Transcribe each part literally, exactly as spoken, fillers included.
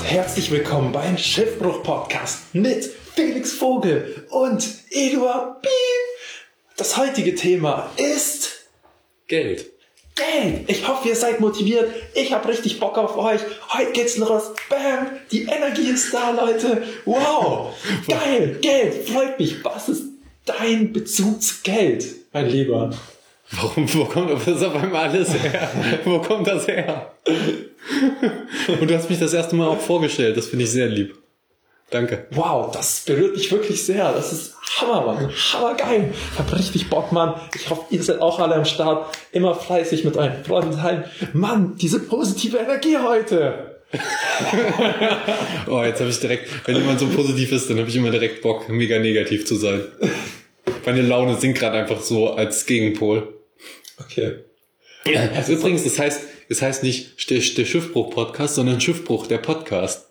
Herzlich willkommen beim Schiffbruch-Podcast mit Felix Vogel und Eduard Biel. Das heutige Thema ist Geld. Geld. Ich hoffe, ihr seid motiviert. Ich habe richtig Bock auf euch. Heute geht's los. Bam. Die Energie ist da, Leute. Wow. Geil. Geld. Freut mich. Was ist dein Bezug zu Geld, mein Lieber? Warum, wo kommt das auf einmal alles her? Wo kommt das her? Und du hast mich das erste Mal auch vorgestellt. Das finde ich sehr lieb. Danke. Wow, das berührt mich wirklich sehr. Das ist Hammer, Mann. Hammergeil. Ich hab richtig Bock, Mann. Ich hoffe, ihr seid auch alle am Start. Immer fleißig mit euren Freunden teilen. Mann, diese positive Energie heute. Oh, jetzt habe ich direkt, wenn jemand so positiv ist, dann habe ich immer direkt Bock, mega negativ zu sein. Meine Laune sinkt gerade einfach so als Gegenpol. Okay. Also übrigens, das heißt, es heißt nicht der, der Schiffbruch-Podcast, sondern Schiffbruch, der Podcast.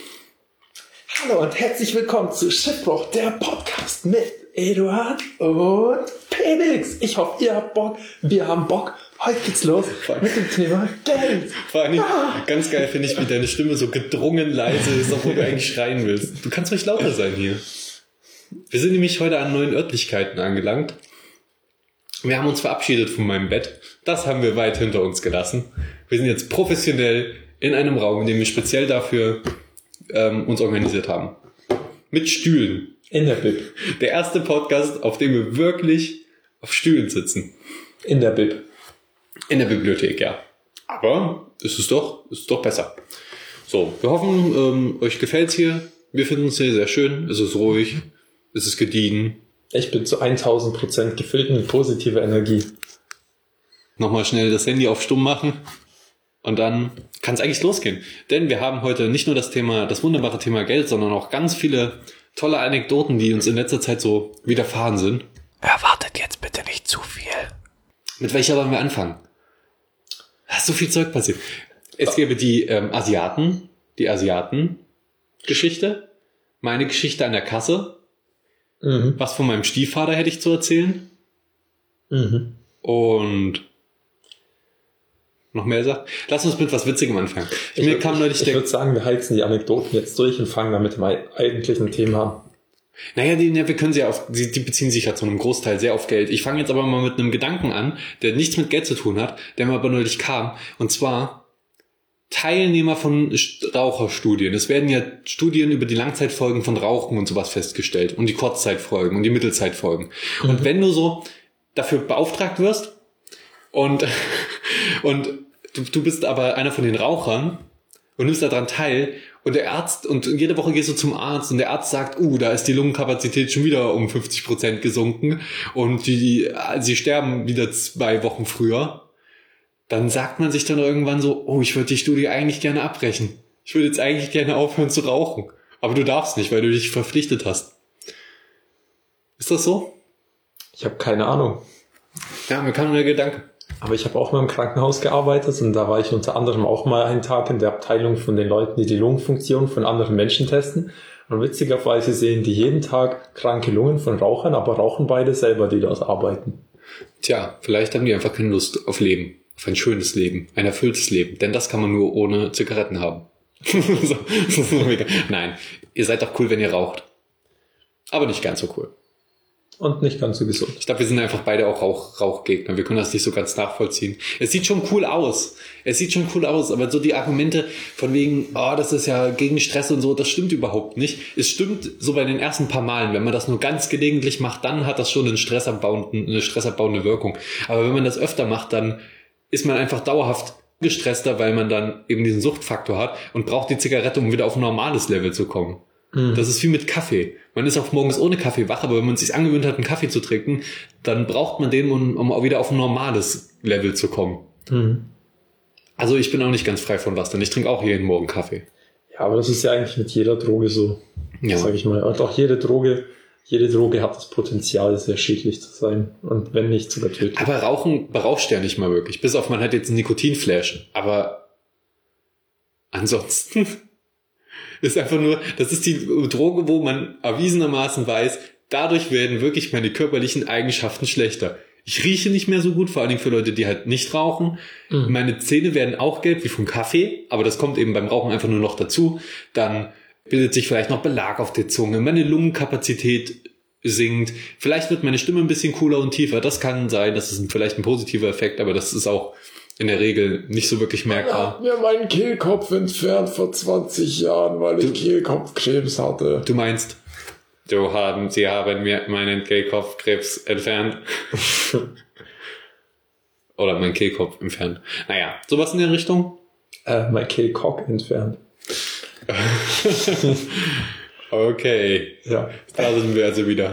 Hallo und herzlich willkommen zu Schiffbruch, der Podcast mit Eduard und Felix. Ich hoffe, ihr habt Bock. Wir haben Bock. Heute geht's los mit dem Thema Geld. Vor allem, ah. ganz geil finde ich, wie deine Stimme so gedrungen leise ist, obwohl du eigentlich schreien willst. Du kannst ruhig lauter sein hier. Wir sind nämlich heute an neuen Örtlichkeiten angelangt. Wir haben uns verabschiedet von meinem Bett. Das haben wir weit hinter uns gelassen. Wir sind jetzt professionell in einem Raum, in dem wir speziell dafür ähm, uns organisiert haben. Mit Stühlen. In der Bib. Der erste Podcast, auf dem wir wirklich auf Stühlen sitzen. In der Bib. In der Bibliothek, ja. Aber es ist doch, es ist doch besser. So, wir hoffen, ähm, euch gefällt's hier. Wir finden es hier sehr schön. Es ist ruhig. Es ist gediegen. Ich bin zu tausend Prozent gefüllt mit positiver Energie. Nochmal schnell das Handy auf stumm machen. Und dann kann es eigentlich losgehen. Denn wir haben heute nicht nur das Thema, das wunderbare Thema Geld, sondern auch ganz viele tolle Anekdoten, die uns in letzter Zeit so widerfahren sind. Erwartet jetzt bitte nicht zu viel. Mit welcher wollen wir anfangen? Da ist so viel Zeug passiert. Es gäbe die ähm, Asiaten, die Asiaten-Geschichte, meine Geschichte an der Kasse. Mhm. Was von meinem Stiefvater hätte ich zu erzählen. Mhm. Und noch mehr Sachen. Lass uns mit was Witzigem anfangen. Ich, Mir kam neulich ich, ich würde sagen, wir heizen die Anekdoten jetzt durch und fangen dann mit dem eigentlichen Thema an. Naja, die, ja, wir können sie ja auf, die, die beziehen sich ja zu einem Großteil sehr auf Geld. Ich fange jetzt aber mal mit einem Gedanken an, der nichts mit Geld zu tun hat, der mir aber neulich kam. Und zwar Teilnehmer von Raucherstudien. Es werden ja Studien über die Langzeitfolgen von Rauchen und sowas festgestellt und die Kurzzeitfolgen und die Mittelzeitfolgen. Mhm. Und wenn du so dafür beauftragt wirst und, und du, du bist aber einer von den Rauchern und nimmst daran teil und der Arzt, und jede Woche gehst du zum Arzt und der Arzt sagt, uh, da ist die Lungenkapazität schon wieder um fünfzig Prozent gesunken und die, sie sterben wieder zwei Wochen früher. Dann sagt man sich dann irgendwann so, oh, ich würde die Studie eigentlich gerne abbrechen. Ich würde jetzt eigentlich gerne aufhören zu rauchen. Aber du darfst nicht, weil du dich verpflichtet hast. Ist das so? Ich habe keine Ahnung. Ja, mir kam nur der Gedanke. Aber ich habe auch mal im Krankenhaus gearbeitet und da war ich unter anderem auch mal einen Tag in der Abteilung von den Leuten, die die Lungenfunktion von anderen Menschen testen. Und witzigerweise sehen die jeden Tag kranke Lungen von Rauchern, aber rauchen beide selber, die dort arbeiten. Tja, vielleicht haben die einfach keine Lust auf Leben. Auf ein schönes Leben, ein erfülltes Leben. Denn das kann man nur ohne Zigaretten haben. so, so mega. Nein, ihr seid doch cool, wenn ihr raucht. Aber nicht ganz so cool. Und nicht ganz so gesund. Ich glaube, wir sind einfach beide auch Rauch, Rauchgegner. Wir können das nicht so ganz nachvollziehen. Es sieht schon cool aus. Es sieht schon cool aus. Aber so die Argumente von wegen, oh, das ist ja gegen Stress und so, das stimmt überhaupt nicht. Es stimmt so bei den ersten paar Malen. Wenn man das nur ganz gelegentlich macht, dann hat das schon einen stressabbauenden, eine stressabbauende Wirkung. Aber wenn man das öfter macht, dann ist man einfach dauerhaft gestresster, weil man dann eben diesen Suchtfaktor hat und braucht die Zigarette, um wieder auf ein normales Level zu kommen. Mhm. Das ist wie mit Kaffee. Man ist auch morgens ohne Kaffee wach, aber wenn man sich angewöhnt hat, einen Kaffee zu trinken, dann braucht man den, um, um auch wieder auf ein normales Level zu kommen. Mhm. Also ich bin auch nicht ganz frei von was, denn ich trinke auch jeden Morgen Kaffee. Ja, aber das ist ja eigentlich mit jeder Droge so, ja. Sag ich mal. Und auch jede Droge Jede Droge hat das Potenzial, sehr schädlich zu sein. Und wenn nicht, sogar tödlich. Aber Rauchen berauscht ja nicht mal wirklich. Bis auf, man hat jetzt einen Nikotinflash. Aber ansonsten ist einfach nur, das ist die Droge, wo man erwiesenermaßen weiß, dadurch werden wirklich meine körperlichen Eigenschaften schlechter. Ich rieche nicht mehr so gut, vor allen Dingen für Leute, die halt nicht rauchen. Mhm. Meine Zähne werden auch gelb wie vom Kaffee, aber das kommt eben beim Rauchen einfach nur noch dazu. Dann bildet sich vielleicht noch Belag auf der Zunge, meine Lungenkapazität sinkt, vielleicht wird meine Stimme ein bisschen cooler und tiefer. Das kann sein, das ist vielleicht ein positiver Effekt, aber das ist auch in der Regel nicht so wirklich merkbar. Ich habe mir meinen Kehlkopf entfernt vor zwanzig Jahren, weil ich Kehlkopfkrebs hatte. Du meinst, du haben, sie haben mir meinen Kehlkopfkrebs entfernt. Oder meinen Kehlkopf entfernt. Naja, sowas in der Richtung? Äh, mein Kehlkopf entfernt. Okay. Ja. Da sind wir also wieder.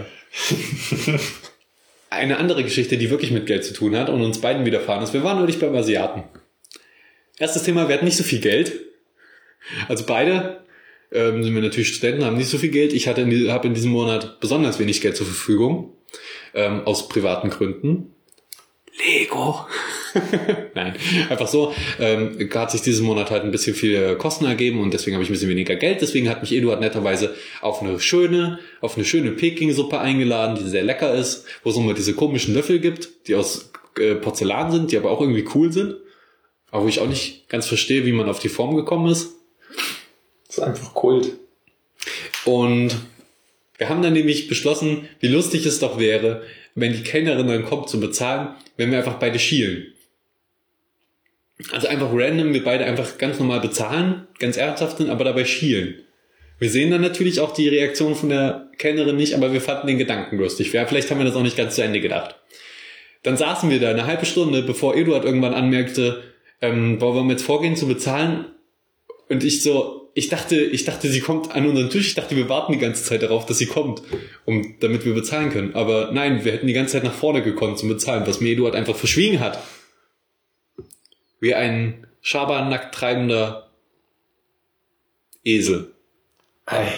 Eine andere Geschichte, die wirklich mit Geld zu tun hat und uns beiden widerfahren ist, wir waren neulich beim Asiaten. Erstes Thema, wir hatten nicht so viel Geld. Also beide ähm, sind wir natürlich Studenten, haben nicht so viel Geld. Ich hatte in die, habe in diesem Monat besonders wenig Geld zur Verfügung. Ähm, aus privaten Gründen. Lego. Nein, einfach so. Ähm, hat sich diesen Monat halt ein bisschen viele Kosten ergeben und deswegen habe ich ein bisschen weniger Geld. Deswegen hat mich Eduard netterweise auf eine schöne, auf eine schöne Peking-Suppe eingeladen, die sehr lecker ist, wo es immer diese komischen Löffel gibt, die aus äh, Porzellan sind, die aber auch irgendwie cool sind. Aber wo ich auch nicht ganz verstehe, wie man auf die Form gekommen ist. Das ist einfach Kult. Und wir haben dann nämlich beschlossen, wie lustig es doch wäre, wenn die Kellnerin dann kommt zu bezahlen, wenn wir einfach beide schielen. Also einfach random, wir beide einfach ganz normal bezahlen, ganz ernsthaft sind, aber dabei schielen. Wir sehen dann natürlich auch die Reaktion von der Kellnerin nicht, aber wir fanden den Gedanken lustig. Vielleicht haben wir das auch nicht ganz zu Ende gedacht. Dann saßen wir da eine halbe Stunde, bevor Eduard irgendwann anmerkte, ähm, wollen wir jetzt vorgehen zu bezahlen? Und ich so, ich dachte, ich dachte, sie kommt an unseren Tisch. Ich dachte, wir warten die ganze Zeit darauf, dass sie kommt, um, damit wir bezahlen können. Aber nein, wir hätten die ganze Zeit nach vorne gekommen zum Bezahlen, was mir Eduard einfach verschwiegen hat. Wie ein Schabernack treibender Esel. Ei.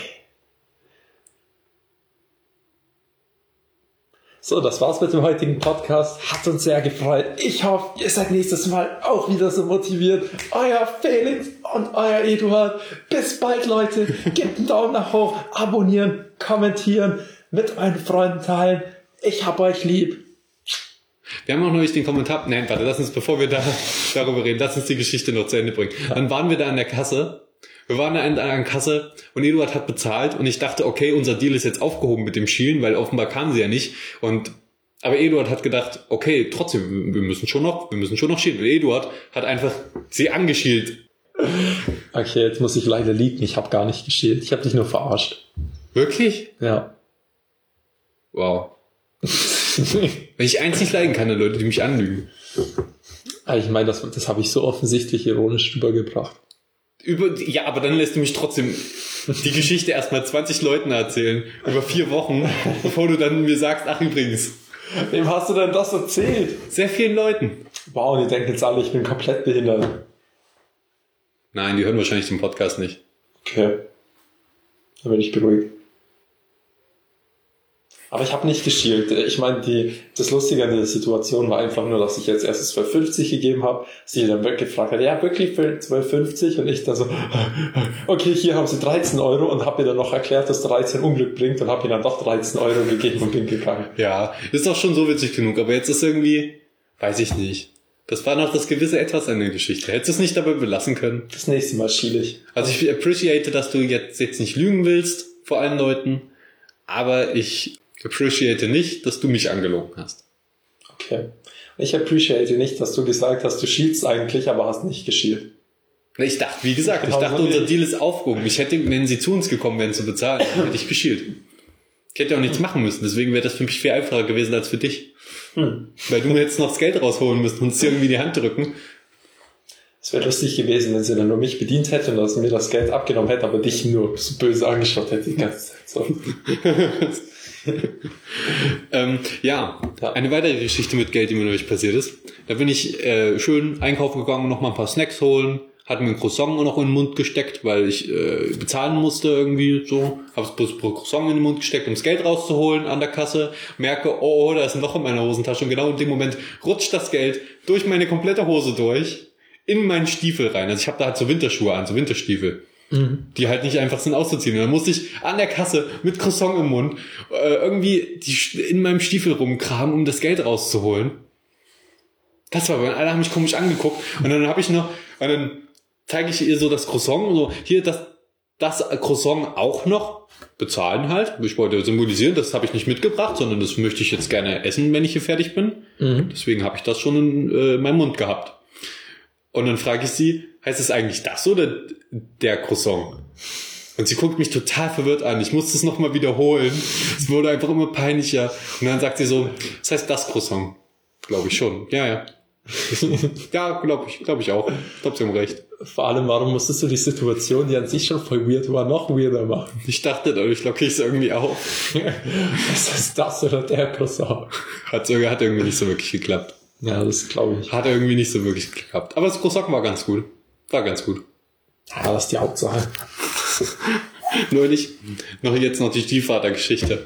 So, das war's mit dem heutigen Podcast. Hat uns sehr gefreut. Ich hoffe, ihr seid nächstes Mal auch wieder so motiviert. Euer Felix und euer Eduard. Bis bald, Leute. Gebt einen Daumen nach hoch, abonnieren, kommentieren, mit euren Freunden teilen. Ich hab euch lieb. Wir haben auch noch nicht den Kommentar... Nein, warte, lass uns, bevor wir da darüber reden, lass uns die Geschichte noch zu Ende bringen. Dann waren wir da an der Kasse. Wir waren da an der Kasse und Eduard hat bezahlt und ich dachte, okay, unser Deal ist jetzt aufgehoben mit dem Schielen, weil offenbar kam sie ja nicht. Und aber Eduard hat gedacht, okay, trotzdem, wir müssen schon noch, wir müssen schon noch schielen. Und Eduard hat einfach sie angeschielt. Okay, jetzt muss ich leider liegen. Ich habe gar nicht geschielt. Ich habe dich nur verarscht. Wirklich? Ja. Wow. Wenn ich eins nicht leiden kann, dann Leute, die mich anlügen. Ich meine, das, das habe ich so offensichtlich ironisch rübergebracht. Über, ja, aber dann lässt du mich trotzdem die Geschichte erstmal zwanzig Leuten erzählen, über vier Wochen, bevor du dann mir sagst, ach übrigens. Wem hast du denn das erzählt? Sehr vielen Leuten. Wow, die denken jetzt alle, ich bin komplett behindert. Nein, die hören wahrscheinlich den Podcast nicht. Okay. Dann bin ich beruhigt. Aber ich habe nicht geschielt. Ich meine, die, das Lustige an der Situation war einfach nur, dass ich jetzt erst zwölf fünfzig gegeben habe. Sie dann wirklich gefragt hat, ja, wirklich für zwölf fünfzig? Und ich dann so, okay, hier haben Sie dreizehn Euro und habe ihr dann noch erklärt, dass dreizehn Unglück bringt und habe ihr dann doch dreizehn Euro gegeben und bin gegangen. Ja, ist auch schon so witzig genug, aber jetzt ist irgendwie, weiß ich nicht. Das war noch das gewisse Etwas an der Geschichte. Hättest du es nicht dabei belassen können? Das nächste Mal schiele ich. Also ich appreciate, dass du jetzt, jetzt nicht lügen willst vor allen Leuten, aber ich appreciate nicht, dass du mich angelogen hast. Okay. Ich appreciate nicht, dass du gesagt hast, du schielst eigentlich, aber hast nicht geschielt. Ich dachte, wie gesagt, genau, ich dachte, unser Deal ist aufgehoben. Ich hätte, wenn sie zu uns gekommen wären zu bezahlen, hätte ich geschielt. Ich hätte auch nichts machen müssen, deswegen wäre das für mich viel einfacher gewesen als für dich. Hm. Weil du mir jetzt noch das Geld rausholen müsst und es dir irgendwie in die Hand drücken. Es wäre lustig gewesen, wenn sie dann nur mich bedient hätte und dass sie mir das Geld abgenommen hätte, aber dich nur so böse angeschaut hätte die ganze Zeit. So. ähm, ja, ja, eine weitere Geschichte mit Geld, die mir neulich passiert ist. Da bin ich äh, schön einkaufen gegangen, noch mal ein paar Snacks holen, hatte mir ein Croissant noch in den Mund gesteckt, weil ich äh, bezahlen musste irgendwie so. Hab's bloß Croissant in den Mund gesteckt, um das Geld rauszuholen an der Kasse. Merke, oh, da ist ein Loch in meiner Hosentasche und genau in dem Moment rutscht das Geld durch meine komplette Hose durch in meinen Stiefel rein. Also ich habe da halt so Winterschuhe an, so Winterstiefel. Mhm. Die halt nicht einfach sind auszuziehen. Und dann musste ich an der Kasse mit Croissant im Mund äh, irgendwie die, in meinem Stiefel rumkramen, um das Geld rauszuholen. Das war, alle haben mich komisch angeguckt. Und dann habe ich noch, und dann zeige ich ihr so das Croissant und so, hier das, das Croissant auch noch bezahlen halt. Ich wollte symbolisieren, das habe ich nicht mitgebracht, sondern das möchte ich jetzt gerne essen, wenn ich hier fertig bin. Mhm. Deswegen habe ich das schon in äh, meinem Mund gehabt. Und dann frage ich sie, heißt es eigentlich das oder der Croissant? Und sie guckt mich total verwirrt an. Ich musste es nochmal wiederholen. Es wurde einfach immer peinlicher. Und dann sagt sie so, das heißt das Croissant. Glaube ich schon. Ja, ja. Ja, glaube ich, glaube ich auch. Ich glaube, sie haben recht. Vor allem, warum musstest du die Situation, die an sich schon voll weird war, noch weirder machen? Ich dachte, dadurch locke ich es irgendwie auf. Was ist das oder der Croissant? Hat sogar, hat irgendwie nicht so wirklich geklappt. Ja, das glaube ich. Hat irgendwie nicht so wirklich geklappt. Aber das Croissant war ganz gut. War ganz gut. Ja, das ist die Hauptsache. Neulich, noch jetzt noch die Stiefvater-Geschichte.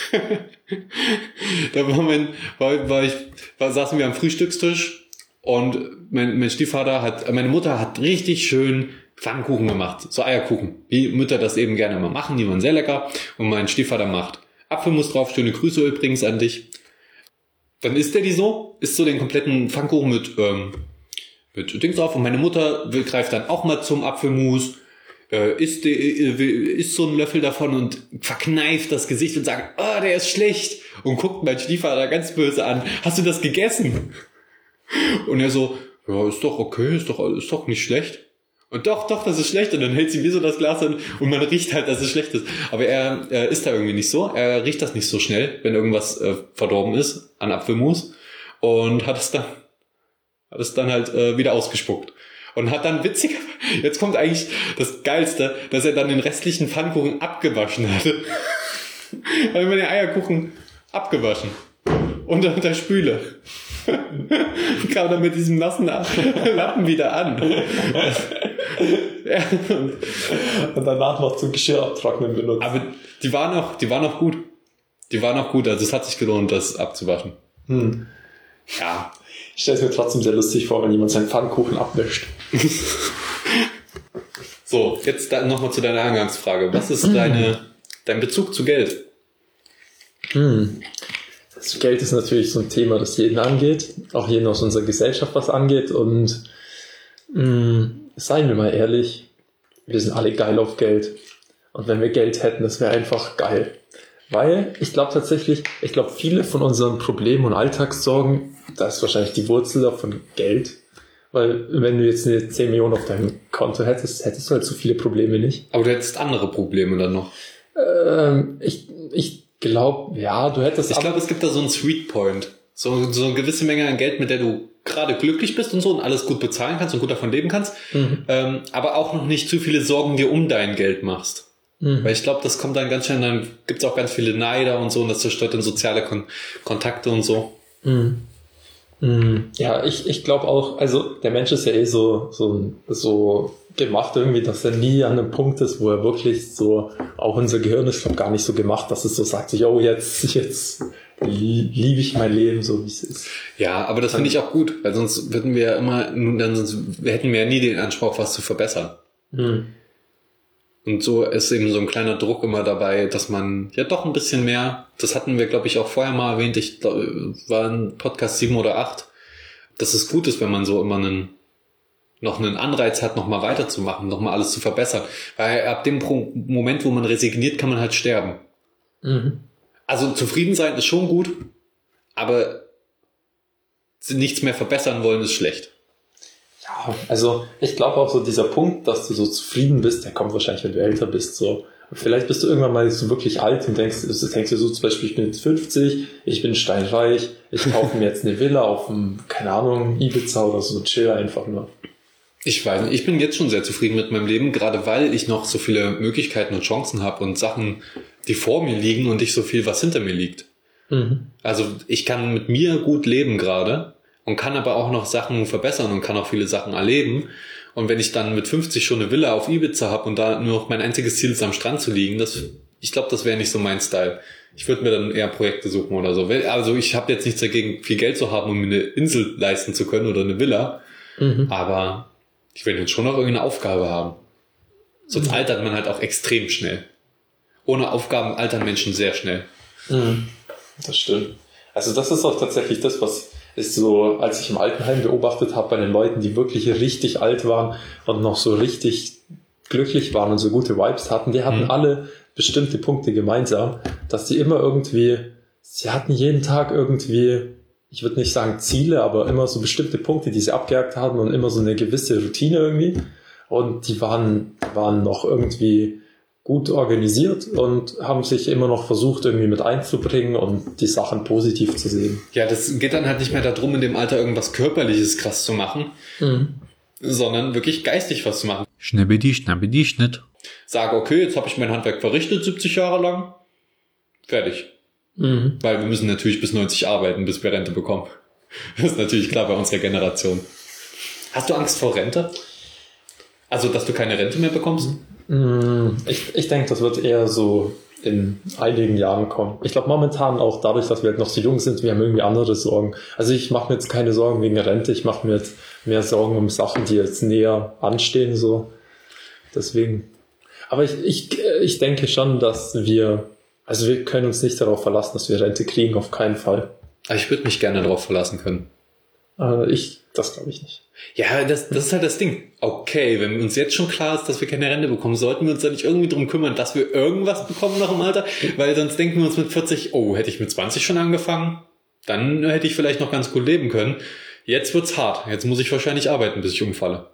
Da war mein, war, war ich, war, saßen wir am Frühstückstisch und mein, mein Stiefvater hat, meine Mutter hat richtig schön Pfannkuchen gemacht. So Eierkuchen. Wie Mütter das eben gerne mal machen. Die waren sehr lecker. Und mein Stiefvater macht Apfelmus drauf. Schöne Grüße übrigens an dich. Dann isst er die so, isst so den kompletten Pfannkuchen mit, ähm, mit Dings drauf. Und meine Mutter will, greift dann auch mal zum Apfelmus, äh, isst, äh, isst so einen Löffel davon und verkneift das Gesicht und sagt, oh, der ist schlecht. Und guckt mein Stiefvater ganz böse an. Hast du das gegessen? Und er so, ja, ist doch okay, ist doch, ist doch nicht schlecht. Und doch, doch, das ist schlecht. Und dann hält sie mir so das Glas an und man riecht halt, dass es schlecht ist. Aber er, er ist da irgendwie nicht so. Er riecht das nicht so schnell, wenn irgendwas äh, verdorben ist an Apfelmus. Und hat es dann, hat es dann halt äh, wieder ausgespuckt. Und hat dann witzig, jetzt kommt eigentlich das Geilste, dass er dann den restlichen Pfannkuchen abgewaschen hatte. Hat immer den Eierkuchen abgewaschen. Unter der Spüle. Kam dann mit diesem nassen Lappen wieder an. Ja. Und danach noch zum Geschirr abtrocknen benutzt. Aber die waren auch, die waren auch gut. Die waren auch gut, also es hat sich gelohnt, das abzuwaschen. Hm. Ja. Ich stelle es mir trotzdem sehr lustig vor, wenn jemand seinen Pfannkuchen abwischt. So, jetzt nochmal zu deiner Eingangsfrage. Was ist deine, dein Bezug zu Geld? Hm. Das Geld ist natürlich so ein Thema, das jeden angeht, auch jeden aus unserer Gesellschaft was angeht und mh, seien wir mal ehrlich, wir sind alle geil auf Geld und wenn wir Geld hätten, das wäre einfach geil. Weil ich glaube tatsächlich, ich glaube viele von unseren Problemen und Alltagssorgen, da ist wahrscheinlich die Wurzel davon Geld, weil wenn du jetzt eine zehn Millionen auf deinem Konto hättest, hättest du halt so viele Probleme nicht. Aber du hättest andere Probleme dann noch. Ähm, ich, ich Ich glaube, ja, du hättest... Ich glaube, es gibt da so einen Sweet Point. So, so eine gewisse Menge an Geld, mit der du gerade glücklich bist und so und alles gut bezahlen kannst und gut davon leben kannst. Mhm. Ähm, aber auch noch nicht zu viele Sorgen dir um dein Geld machst. Mhm. Weil ich glaube, das kommt dann ganz schnell, dann gibt es auch ganz viele Neider und so und das zerstört dann soziale Kon- Kontakte und so. Mhm. Mhm. Ja, ich, ich glaube auch, also der Mensch ist ja eh so, so, so gemacht irgendwie, dass er nie an einem Punkt ist, wo er wirklich so, auch unser Gehirn ist glaub, gar nicht so gemacht, dass es so sagt, sich, oh, jetzt, jetzt liebe ich mein Leben so, wie es ist. Ja, aber das finde ich auch gut, weil sonst würden wir ja immer, dann sonst hätten wir ja nie den Anspruch, was zu verbessern. Mhm. Und so ist eben so ein kleiner Druck immer dabei, dass man ja doch ein bisschen mehr, das hatten wir, glaube ich, auch vorher mal erwähnt, ich glaub, war ein Podcast sieben oder acht, dass es gut ist, wenn man so immer einen noch einen Anreiz hat, noch mal weiterzumachen, noch mal alles zu verbessern. Weil ab dem Moment, wo man resigniert, kann man halt sterben. Mhm. Also zufrieden sein ist schon gut, aber nichts mehr verbessern wollen ist schlecht. Ja, also ich glaube auch so dieser Punkt, dass du so zufrieden bist, der kommt wahrscheinlich, wenn du älter bist. So. Und vielleicht bist du irgendwann mal so wirklich alt und denkst, denkst du so zum Beispiel, ich bin jetzt fünfzig, ich bin steinreich, ich kaufe mir jetzt eine Villa auf dem, keine Ahnung, Ibiza oder so, chill einfach nur. Ich weiß nicht, ich bin jetzt schon sehr zufrieden mit meinem Leben, gerade weil ich noch so viele Möglichkeiten und Chancen habe und Sachen, die vor mir liegen und nicht so viel, was hinter mir liegt. Mhm. Also ich kann mit mir gut leben gerade und kann aber auch noch Sachen verbessern und kann auch viele Sachen erleben. Und wenn ich dann mit fünfzig schon eine Villa auf Ibiza habe und da nur noch mein einziges Ziel ist, am Strand zu liegen, das, ich glaube, das wäre nicht so mein Style. Ich würde mir dann eher Projekte suchen oder so. Also ich habe jetzt nichts dagegen, viel Geld zu haben, um mir eine Insel leisten zu können oder eine Villa. Mhm. Aber ich will jetzt schon noch irgendeine Aufgabe haben. Sonst mhm. altert man halt auch extrem schnell. Ohne Aufgaben altern Menschen sehr schnell. Mhm. Das stimmt. Also das ist auch tatsächlich das, was ist so, als ich im Altenheim beobachtet habe bei den Leuten, die wirklich richtig alt waren und noch so richtig glücklich waren und so gute Vibes hatten, die hatten mhm. alle bestimmte Punkte gemeinsam, dass die immer irgendwie, sie hatten jeden Tag irgendwie, ich würde nicht sagen Ziele, aber immer so bestimmte Punkte, die sie abgehakt haben und immer so eine gewisse Routine irgendwie. Und die waren, waren noch irgendwie gut organisiert und haben sich immer noch versucht, irgendwie mit einzubringen und die Sachen positiv zu sehen. Ja, das geht dann halt nicht mehr darum, in dem Alter irgendwas Körperliches krass zu machen, mhm. sondern wirklich geistig was zu machen. Schnibbidi, schnabbidi, Schnitt. Sage, okay, jetzt habe ich mein Handwerk verrichtet, siebzig Jahre lang. Fertig. Mhm. Weil wir müssen natürlich bis neunzig arbeiten, bis wir Rente bekommen. Das ist natürlich klar bei unserer Generation. Hast du Angst vor Rente? Also, dass du keine Rente mehr bekommst? Ich, ich denke, das wird eher so in einigen Jahren kommen. Ich glaube momentan auch dadurch, dass wir halt noch so jung sind, wir haben irgendwie andere Sorgen. Also ich mache mir jetzt keine Sorgen wegen Rente, ich mache mir jetzt mehr Sorgen um Sachen, die jetzt näher anstehen, so. Deswegen. Aber ich, ich, ich denke schon, dass wir, also wir können uns nicht darauf verlassen, dass wir Rente kriegen, auf keinen Fall. Ich würde mich gerne darauf verlassen können. Äh, ich, das glaube ich nicht. Ja, das, das ist halt das Ding. Okay, wenn uns jetzt schon klar ist, dass wir keine Rente bekommen, sollten wir uns da nicht irgendwie drum kümmern, dass wir irgendwas bekommen noch im Alter, weil sonst denken wir uns mit vierzig, oh, hätte ich mit zwanzig schon angefangen, dann hätte ich vielleicht noch ganz gut leben können. Jetzt wird's hart. Jetzt muss ich wahrscheinlich arbeiten, bis ich umfalle.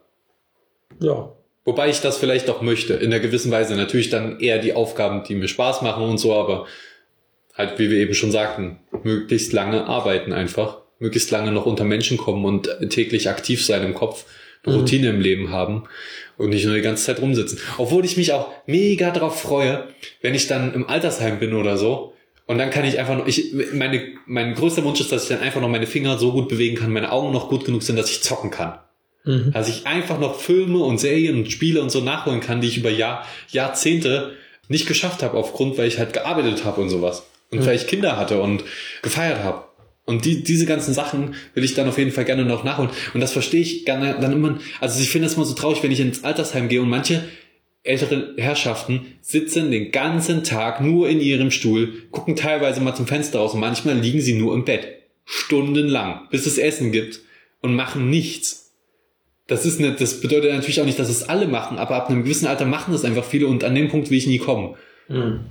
Ja. Wobei ich das vielleicht auch möchte, in einer gewissen Weise. Natürlich dann eher die Aufgaben, die mir Spaß machen und so, aber halt, wie wir eben schon sagten, möglichst lange arbeiten einfach. Möglichst lange noch unter Menschen kommen und täglich aktiv sein im Kopf, eine mhm. Routine im Leben haben und nicht nur die ganze Zeit rumsitzen. Obwohl ich mich auch mega darauf freue, wenn ich dann im Altersheim bin oder so und dann kann ich einfach noch, ich, meine, mein größter Wunsch ist, dass ich dann einfach noch meine Finger so gut bewegen kann, meine Augen noch gut genug sind, dass ich zocken kann. Mhm. Dass ich einfach noch Filme und Serien und Spiele und so nachholen kann, die ich über Jahr, Jahrzehnte nicht geschafft habe, aufgrund, weil ich halt gearbeitet habe und sowas. Und mhm. weil ich Kinder hatte und gefeiert habe. Und die, diese ganzen Sachen will ich dann auf jeden Fall gerne noch nachholen. Und das verstehe ich gerne dann immer. Also ich finde es immer so traurig, wenn ich ins Altersheim gehe und manche ältere Herrschaften sitzen den ganzen Tag nur in ihrem Stuhl, gucken teilweise mal zum Fenster raus und manchmal liegen sie nur im Bett. Stundenlang, bis es Essen gibt und machen nichts. Das ist nicht, das bedeutet natürlich auch nicht, dass es alle machen, aber ab einem gewissen Alter machen das einfach viele und an dem Punkt will ich nie kommen. Mhm.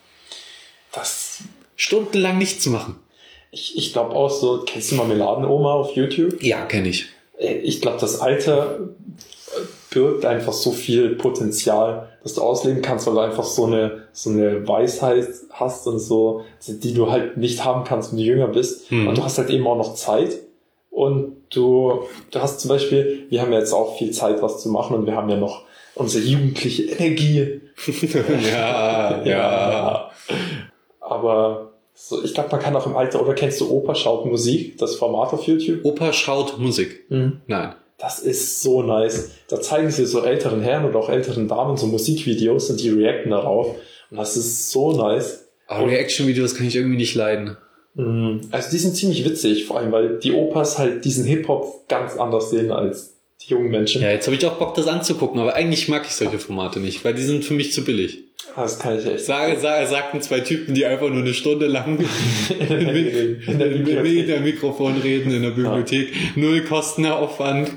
Das stundenlang nichts zu machen. Ich, ich glaube auch so, kennst du Marmeladenoma auf YouTube? Ja, kenne ich. Ich glaube, das Alter birgt einfach so viel Potenzial, dass du ausleben kannst, weil du einfach so eine, so eine Weisheit hast und so, die du halt nicht haben kannst, wenn du jünger bist. Mhm. Und du hast halt eben auch noch Zeit. Und du, du hast zum Beispiel, wir haben ja jetzt auch viel Zeit, was zu machen und wir haben ja noch unsere jugendliche Energie. ja, ja, ja. Aber so, ich glaube, man kann auch im Alter, oder kennst du Opa schaut Musik, das Format auf YouTube? Opa schaut Musik? Mhm. Nein. Das ist so nice. Da zeigen sie so älteren Herren oder auch älteren Damen so Musikvideos und die reacten darauf. Und das ist so nice. Aber Reaction-Videos kann ich irgendwie nicht leiden. Also die sind ziemlich witzig, vor allem, weil die Opas halt diesen Hip-Hop ganz anders sehen als die jungen Menschen. Ja, jetzt habe ich auch Bock, das anzugucken, aber eigentlich mag ich solche Formate nicht, weil die sind für mich zu billig. Das kann ich echt sagen. Sag, sagten zwei Typen, die einfach nur eine Stunde lang in, in, der in der Mikrofon reden in der Bibliothek. Ja. Null Kostenaufwand.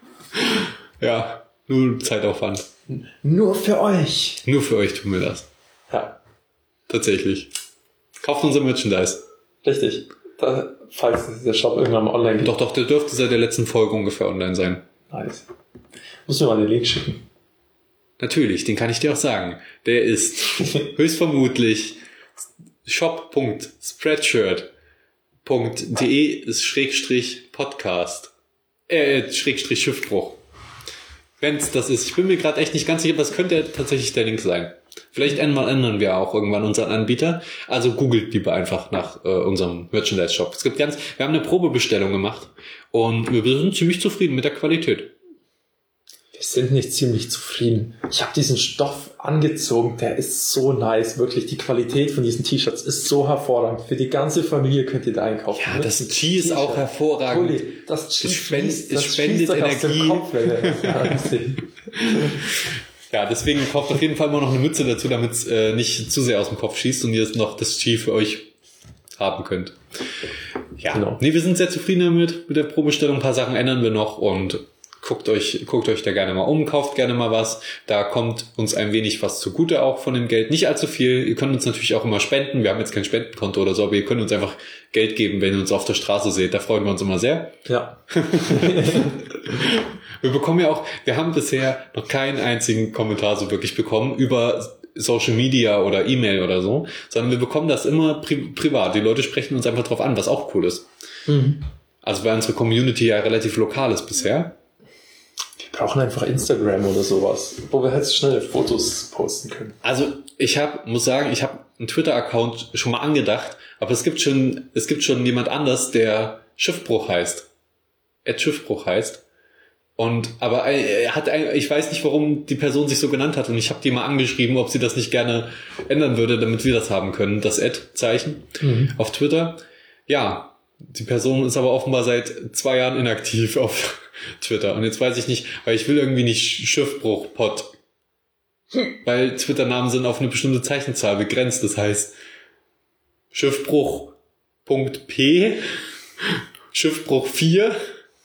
Ja, null Zeitaufwand. Nur für euch. Nur für euch tun wir das. Ja. Tatsächlich. Kauft unser Merchandise. Richtig. Da, falls der Shop irgendwann mal online geht. Doch, doch, der dürfte seit der letzten Folge ungefähr online sein. Nice. Muss mir mal den Link schicken. Natürlich, den kann ich dir auch sagen. Der ist höchstvermutlich shop punkt spreadshirt punkt de schrägstrich podcast äh, schrägstrich Schiffbruch. Wenn's das ist. Ich bin mir gerade echt nicht ganz sicher, aber das könnte ja tatsächlich der Link sein. Vielleicht ändern, ändern wir auch irgendwann unseren Anbieter. Also googelt lieber einfach nach äh, unserem Merchandise-Shop. Es gibt ganz, wir haben eine Probebestellung gemacht und wir sind ziemlich zufrieden mit der Qualität. Wir sind nicht ziemlich zufrieden. Ich habe diesen Stoff angezogen, der ist so nice, wirklich. Die Qualität von diesen T-Shirts ist so hervorragend. Für die ganze Familie könnt ihr da einkaufen. Ja, das G ist auch hervorragend. Uli, das G es spendet, fließt, das es spendet Energie. Kopf, Ja, deswegen kauft auf jeden Fall immer noch eine Mütze dazu, damit es äh, nicht zu sehr aus dem Kopf schießt und ihr es noch das Ski für euch haben könnt. Ja, genau. Nee, wir sind sehr zufrieden damit, mit der Probestellung. Ein paar Sachen ändern wir noch und guckt euch, guckt euch da gerne mal um, kauft gerne mal was. Da kommt uns ein wenig was zugute auch von dem Geld. Nicht allzu viel. Ihr könnt uns natürlich auch immer spenden. Wir haben jetzt kein Spendenkonto oder so, aber ihr könnt uns einfach Geld geben, wenn ihr uns auf der Straße seht. Da freuen wir uns immer sehr. Ja. Wir bekommen ja auch, wir haben bisher noch keinen einzigen Kommentar so wirklich bekommen über Social Media oder E-Mail oder so, sondern wir bekommen das immer pri- privat. Die Leute sprechen uns einfach drauf an, was auch cool ist. Mhm. Also weil unsere Community ja relativ lokal ist bisher. Wir brauchen einfach Instagram oder sowas, wo wir jetzt schnell Fotos posten können. Also ich hab, muss sagen, ich habe einen Twitter-Account schon mal angedacht, aber es gibt schon, es gibt schon jemand anders, der Schiffbruch heißt. Ed Schiffbruch heißt. Und aber er hat, ich weiß nicht, warum die Person sich so genannt hat und ich habe die mal angeschrieben, ob sie das nicht gerne ändern würde, damit wir das haben können, das Ad-Zeichen mhm. auf Twitter. Ja, die Person ist aber offenbar seit zwei Jahren inaktiv auf Twitter und jetzt weiß ich nicht, weil ich will irgendwie nicht Schiffbruch-Pod, hm. weil Twitter-Namen sind auf eine bestimmte Zeichenzahl begrenzt, das heißt Schiffbruch.p, Schiffbruch vier.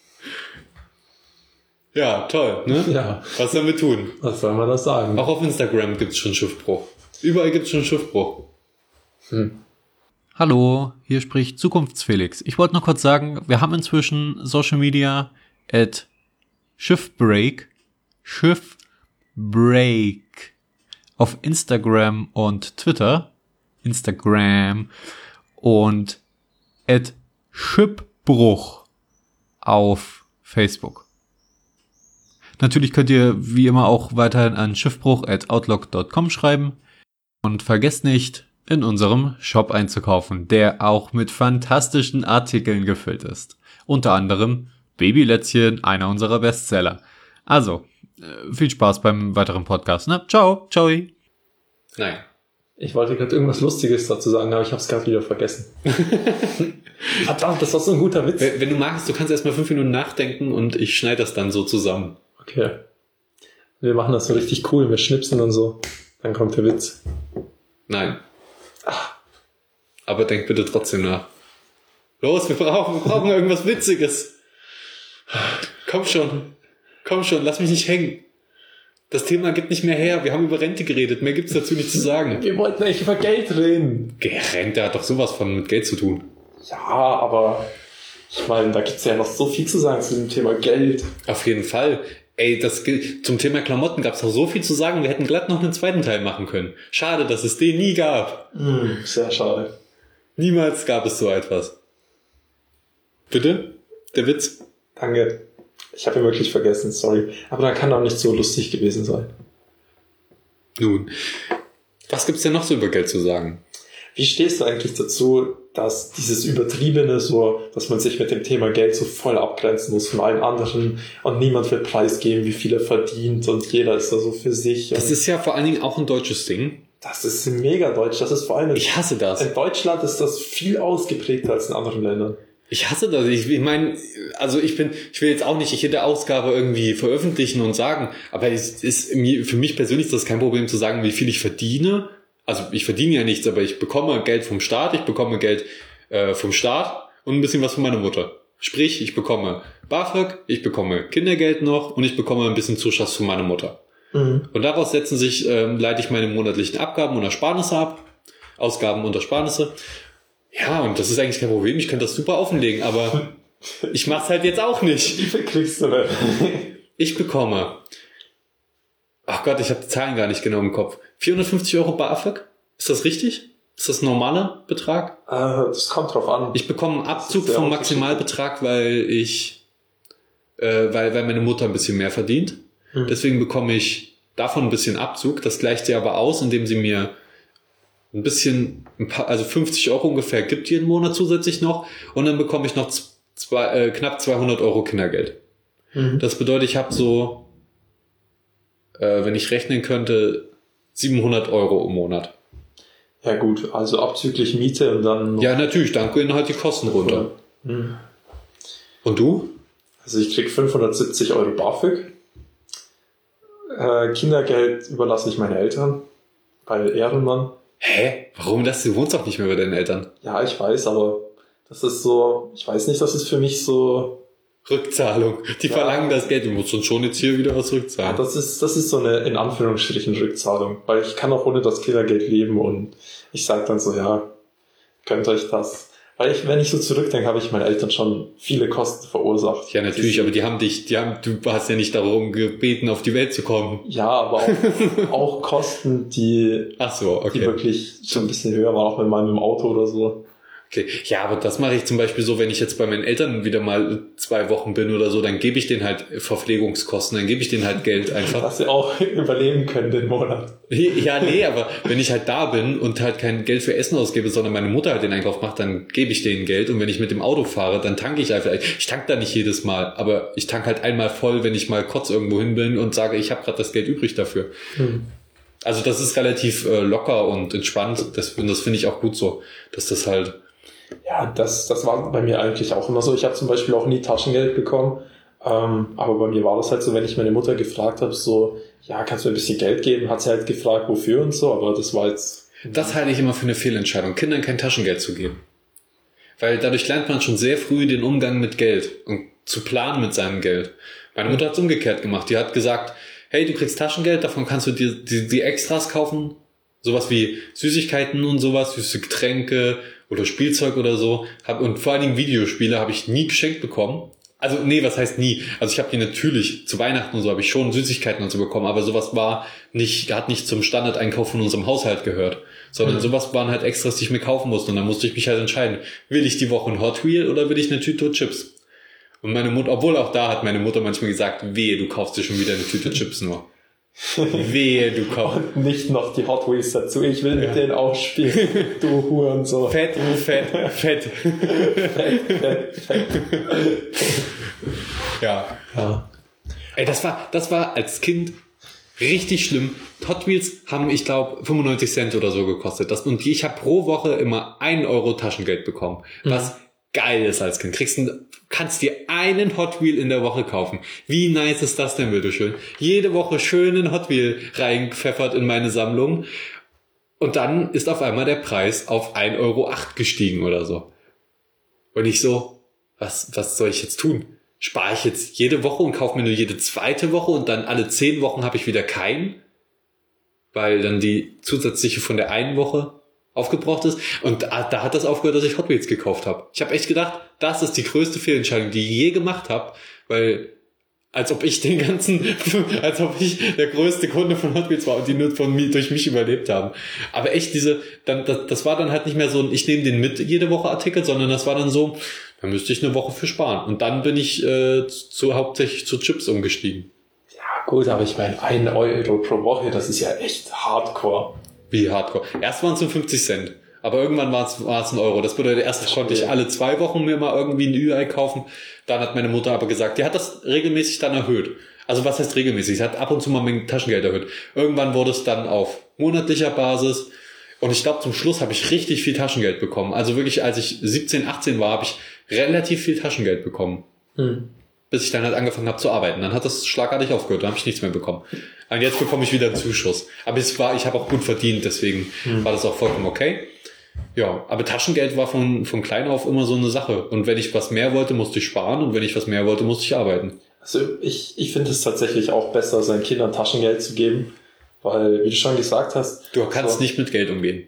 Ja, toll, ne? Ja. Was sollen wir tun? Was soll man das sagen? Auch auf Instagram gibt's schon Schiffbruch. Überall gibt's schon Schiffbruch. Hm. Hallo, hier spricht Zukunftsfelix. Ich wollte noch kurz sagen, wir haben inzwischen Social Media at Schiffbreak, Schiffbreak auf Instagram und Twitter, Instagram und at Schiffbruch auf Facebook. Natürlich könnt ihr wie immer auch weiterhin an schiffbruch at outlook dot com schreiben und vergesst nicht, in unserem Shop einzukaufen, der auch mit fantastischen Artikeln gefüllt ist. Unter anderem Babylätzchen, einer unserer Bestseller. Also, viel Spaß beim weiteren Podcast, ne? Ciao, ciao. Nein. Ich wollte gerade irgendwas Lustiges dazu sagen, aber ich habe es gerade wieder vergessen. Verdammt, das war so ein guter Witz. Wenn, wenn du magst, du kannst erst mal fünf Minuten nachdenken und ich schneide das dann so zusammen. Okay. Wir machen das so richtig cool, wir schnipsen und so. Dann kommt der Witz. Nein. Ach. Aber denk bitte trotzdem nach. Los, wir brauchen, wir brauchen irgendwas Witziges. Komm schon. Komm schon, lass mich nicht hängen. Das Thema gibt nicht mehr her. Wir haben über Rente geredet. Mehr gibt's dazu nicht zu sagen. Wir wollten eigentlich über Geld reden. Rente hat doch sowas von mit Geld zu tun. Ja, aber ich meine, da gibt's ja noch so viel zu sagen zu dem Thema Geld. Auf jeden Fall. Ey, das zum Thema Klamotten gab's doch so viel zu sagen. Wir hätten glatt noch einen zweiten Teil machen können. Schade, dass es den nie gab. Mm, sehr schade. Niemals gab es so etwas. Bitte? Der Witz? Danke. Ich habe ihn wirklich vergessen, sorry. Aber dann kann er auch nicht so lustig gewesen sein. Nun, was gibt's denn noch so über Geld zu sagen? Wie stehst du eigentlich dazu, dass dieses Übertriebene so, dass man sich mit dem Thema Geld so voll abgrenzen muss von allen anderen und niemand will preisgeben, wie viel er verdient und jeder ist da so für sich. Das ist ja vor allen Dingen auch ein deutsches Ding. Das ist mega deutsch. Das ist vor allem... Ich hasse das. In Deutschland ist das viel ausgeprägter als in anderen Ländern. Ich hasse das. Ich, ich meine, also ich bin, ich will jetzt auch nicht jede Ausgabe irgendwie veröffentlichen und sagen, aber es ist für mich persönlich ist das kein Problem zu sagen, wie viel ich verdiene. Also ich verdiene ja nichts, aber ich bekomme Geld vom Staat, ich bekomme Geld äh, vom Staat und ein bisschen was von meiner Mutter. Sprich, ich bekomme BAföG, ich bekomme Kindergeld noch und ich bekomme ein bisschen Zuschuss von meiner Mutter. Mhm. Und daraus setzen sich, ähm, leite ich meine monatlichen Abgaben und Ersparnisse ab, Ausgaben und Ersparnisse. Ja, und das ist eigentlich kein Problem, ich könnte das super offenlegen, aber ich mach's halt jetzt auch nicht. Wie viel kriegst du denn? Ich bekomme, ach Gott, ich habe die Zahlen gar nicht genau im Kopf, vierhundertfünfzig Euro BAföG, ist das richtig? Ist das ein normaler Betrag? Äh, das kommt drauf an. Ich bekomme einen Abzug vom Maximalbetrag, weil ich, äh, weil, weil meine Mutter ein bisschen mehr verdient. Hm. Deswegen bekomme ich davon ein bisschen Abzug. Das gleicht sie aber aus, indem sie mir ein bisschen, ein paar, also fünfzig Euro ungefähr gibt jeden Monat zusätzlich noch. Und dann bekomme ich noch zwei, äh, knapp zweihundert Euro Kindergeld. Hm. Das bedeutet, ich habe so, äh, wenn ich rechnen könnte, siebenhundert Euro im Monat. Ja gut, also abzüglich Miete und dann... Noch ja, natürlich, dann gehen halt die Kosten runter. Hm. Und du? Also ich krieg fünfhundertsiebzig Euro BAföG. Äh, Kindergeld überlasse ich meinen Eltern, weil Ehrenmann. Hä? Warum das? Du wohnst doch nicht mehr bei deinen Eltern. Ja, ich weiß, aber das ist so, ich weiß nicht, das ist für mich so... Rückzahlung. Die ja. verlangen das Geld. Du musst uns schon jetzt hier wieder was Ja, rückzahlen. das ist, das ist so eine, in Anführungsstrichen, Rückzahlung, weil ich kann auch ohne das Kindergeld leben und ich sage dann so, ja, könnt euch das... Weil ich, wenn ich so zurückdenke, habe ich meinen Eltern schon viele Kosten verursacht. Ja, natürlich, aber die haben dich, die haben, du hast ja nicht darum gebeten, auf die Welt zu kommen. Ja, aber auch, auch Kosten, die, Ach so, okay. die wirklich schon ein bisschen höher waren, auch mit meinem Auto oder so. Okay, ja, aber das mache ich zum Beispiel so, wenn ich jetzt bei meinen Eltern wieder mal zwei Wochen bin oder so, dann gebe ich denen halt Verpflegungskosten, dann gebe ich denen halt Geld einfach. Dass sie auch überleben können den Monat. Ja, nee, aber wenn ich halt da bin und halt kein Geld für Essen ausgebe, sondern meine Mutter halt den Einkauf macht, dann gebe ich denen Geld und wenn ich mit dem Auto fahre, dann tanke ich einfach. Ich tanke da nicht jedes Mal, aber ich tanke halt einmal voll, wenn ich mal kurz irgendwo hin bin und sage, ich habe gerade das Geld übrig dafür. Hm. Also das ist relativ äh, locker und entspannt, das, und das finde ich auch gut so, dass das halt... Ja, das, das war bei mir eigentlich auch immer so. Ich habe zum Beispiel auch nie Taschengeld bekommen, ähm, aber bei mir war das halt so, wenn ich meine Mutter gefragt habe, so, ja, kannst du mir ein bisschen Geld geben? Hat sie halt gefragt, wofür und so, aber das war jetzt... Das halte ich immer für eine Fehlentscheidung, Kindern kein Taschengeld zu geben. Weil dadurch lernt man schon sehr früh den Umgang mit Geld und zu planen mit seinem Geld. Meine Mutter hat es umgekehrt gemacht. Die hat gesagt, hey, du kriegst Taschengeld, davon kannst du dir die, die Extras kaufen. Sowas wie Süßigkeiten und sowas, süße Getränke oder Spielzeug oder so. Hab, und vor allen Dingen Videospiele habe ich nie geschenkt bekommen. Also, nee, was heißt nie? Also ich habe die natürlich, zu Weihnachten und so habe ich schon Süßigkeiten und so bekommen, aber sowas war nicht, hat nicht zum Standardeinkauf von unserem Haushalt gehört. Sondern mhm. sowas waren halt Extras, die ich mir kaufen musste. Und dann musste ich mich halt entscheiden, will ich die Woche ein Hot Wheel oder will ich eine Tüte Chips? Und meine Mutter, obwohl auch da hat meine Mutter manchmal gesagt, wehe, du kaufst dir schon wieder eine Tüte Chips nur. Wehe, du kaufst. Und nicht noch die Hot Wheels dazu. Ich will ja. mit denen auch spielen. Du Huren so. Fett, fett, fett. fett, fett, fett. Ja. ja. Ey, das war, das war als Kind richtig schlimm. Hot Wheels haben, ich glaube, fünfundneunzig Cent oder so gekostet. Das, und ich habe pro Woche immer ein Euro Taschengeld bekommen. Was mhm. geil ist als Kind. Kriegst ein, kannst dir einen Hot Wheel in der Woche kaufen. Wie nice ist das denn, bitteschön? Jede Woche schönen Hot Wheel reingepfeffert in meine Sammlung. Und dann ist auf einmal der Preis auf ein Euro acht gestiegen oder so. Und ich so, was, was soll ich jetzt tun? Spare ich jetzt jede Woche und kaufe mir nur jede zweite Woche und dann alle zehn Wochen habe ich wieder keinen? Weil dann die zusätzliche von der einen Woche aufgebraucht ist. Und da, da hat das aufgehört, dass ich Hot Wheels gekauft habe. Ich habe echt gedacht, das ist die größte Fehlentscheidung, die ich je gemacht habe, weil als ob ich den ganzen, als ob ich der größte Kunde von Hot Wheels war und die nur von mir, durch mich überlebt haben. Aber echt diese, dann, das, das war dann halt nicht mehr so ein, ich nehme den mit jede Woche Artikel, sondern das war dann so, da müsste ich eine Woche für sparen. Und dann bin ich äh, zu, hauptsächlich zu Chips umgestiegen. Ja gut, aber ich meine, ein Euro pro Woche, das ist ja echt Hardcore. Wie Hardcore? Erst waren es nur fünfzig Cent. Aber irgendwann war es, war es ein Euro. Das bedeutet, erst konnte ich alle zwei Wochen mir mal irgendwie ein Ü-Ei kaufen. Dann hat meine Mutter aber gesagt, die hat das regelmäßig dann erhöht. Also was heißt regelmäßig? Sie hat ab und zu mal mein Taschengeld erhöht. Irgendwann wurde es dann auf monatlicher Basis. Und ich glaube, zum Schluss habe ich richtig viel Taschengeld bekommen. Also wirklich, als ich siebzehn, achtzehn war, habe ich relativ viel Taschengeld bekommen. Hm. Bis ich dann halt angefangen habe zu arbeiten. Dann hat das schlagartig aufgehört, dann habe ich nichts mehr bekommen. Und jetzt bekomme ich wieder einen Zuschuss. Aber es war, ich habe auch gut verdient, deswegen hm. war das auch vollkommen okay. Ja, aber Taschengeld war von, von klein auf immer so eine Sache. Und wenn ich was mehr wollte, musste ich sparen. Und wenn ich was mehr wollte, musste ich arbeiten. Also ich, ich finde es tatsächlich auch besser, seinen Kindern Taschengeld zu geben. Weil, wie du schon gesagt hast... Du kannst so nicht mit Geld umgehen.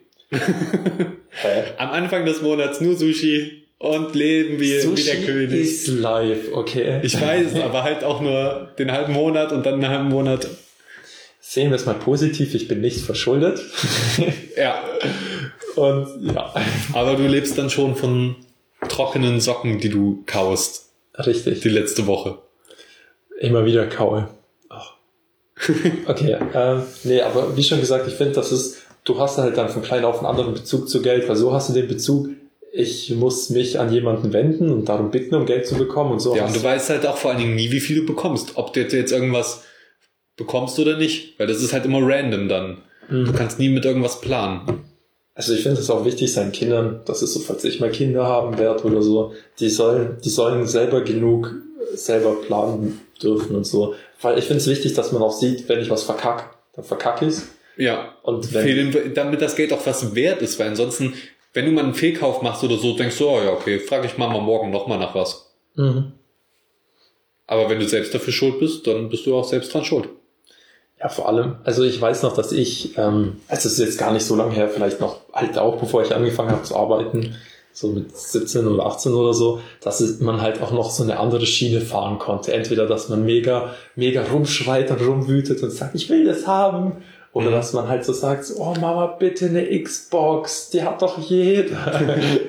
Hä? Am Anfang des Monats nur Sushi und leben wie, Sushi wie der König. Ist live, okay. Ich weiß, aber halt auch nur den halben Monat und dann einen halben Monat. Sehen wir es mal positiv, ich bin nicht verschuldet. Ja. Und ja. Aber du lebst dann schon von trockenen Socken, die du kaust. Richtig. Die letzte Woche. Immer wieder kaue. Ach. Okay, ähm, nee, aber wie schon gesagt, ich finde, das ist, du hast halt dann von klein auf einen anderen Bezug zu Geld, weil so hast du den Bezug, ich muss mich an jemanden wenden und darum bitten, um Geld zu bekommen und so. Ja, und du weißt halt auch vor allen Dingen nie, wie viel du bekommst. Ob du jetzt irgendwas bekommst oder nicht, weil das ist halt immer random dann. Mhm. Du kannst nie mit irgendwas planen. Also ich finde es auch wichtig, seinen Kindern, das ist so, falls ich mal Kinder haben werde oder so, die sollen, die sollen selber genug selber planen dürfen und so. Weil ich finde es wichtig, dass man auch sieht, wenn ich was verkacke, dann verkacke ich es. Ja, und wenn Fehlen, damit das Geld auch was wert ist, weil ansonsten, wenn du mal einen Fehlkauf machst oder so, denkst du, oh ja, okay, frage ich Mama morgen nochmal nach was. Mhm. Aber wenn du selbst dafür schuld bist, dann bist du auch selbst dran schuld. Ja, vor allem, also ich weiß noch, dass ich, ähm, also es ist jetzt gar nicht so lange her, vielleicht noch halt auch, bevor ich angefangen habe zu arbeiten, so mit siebzehn oder achtzehn oder so, dass es, man halt auch noch so eine andere Schiene fahren konnte. Entweder, dass man mega, mega rumschreit und rumwütet und sagt, ich will das haben. Oder mhm. dass man halt so sagt, oh Mama, bitte eine Xbox, die hat doch jeder.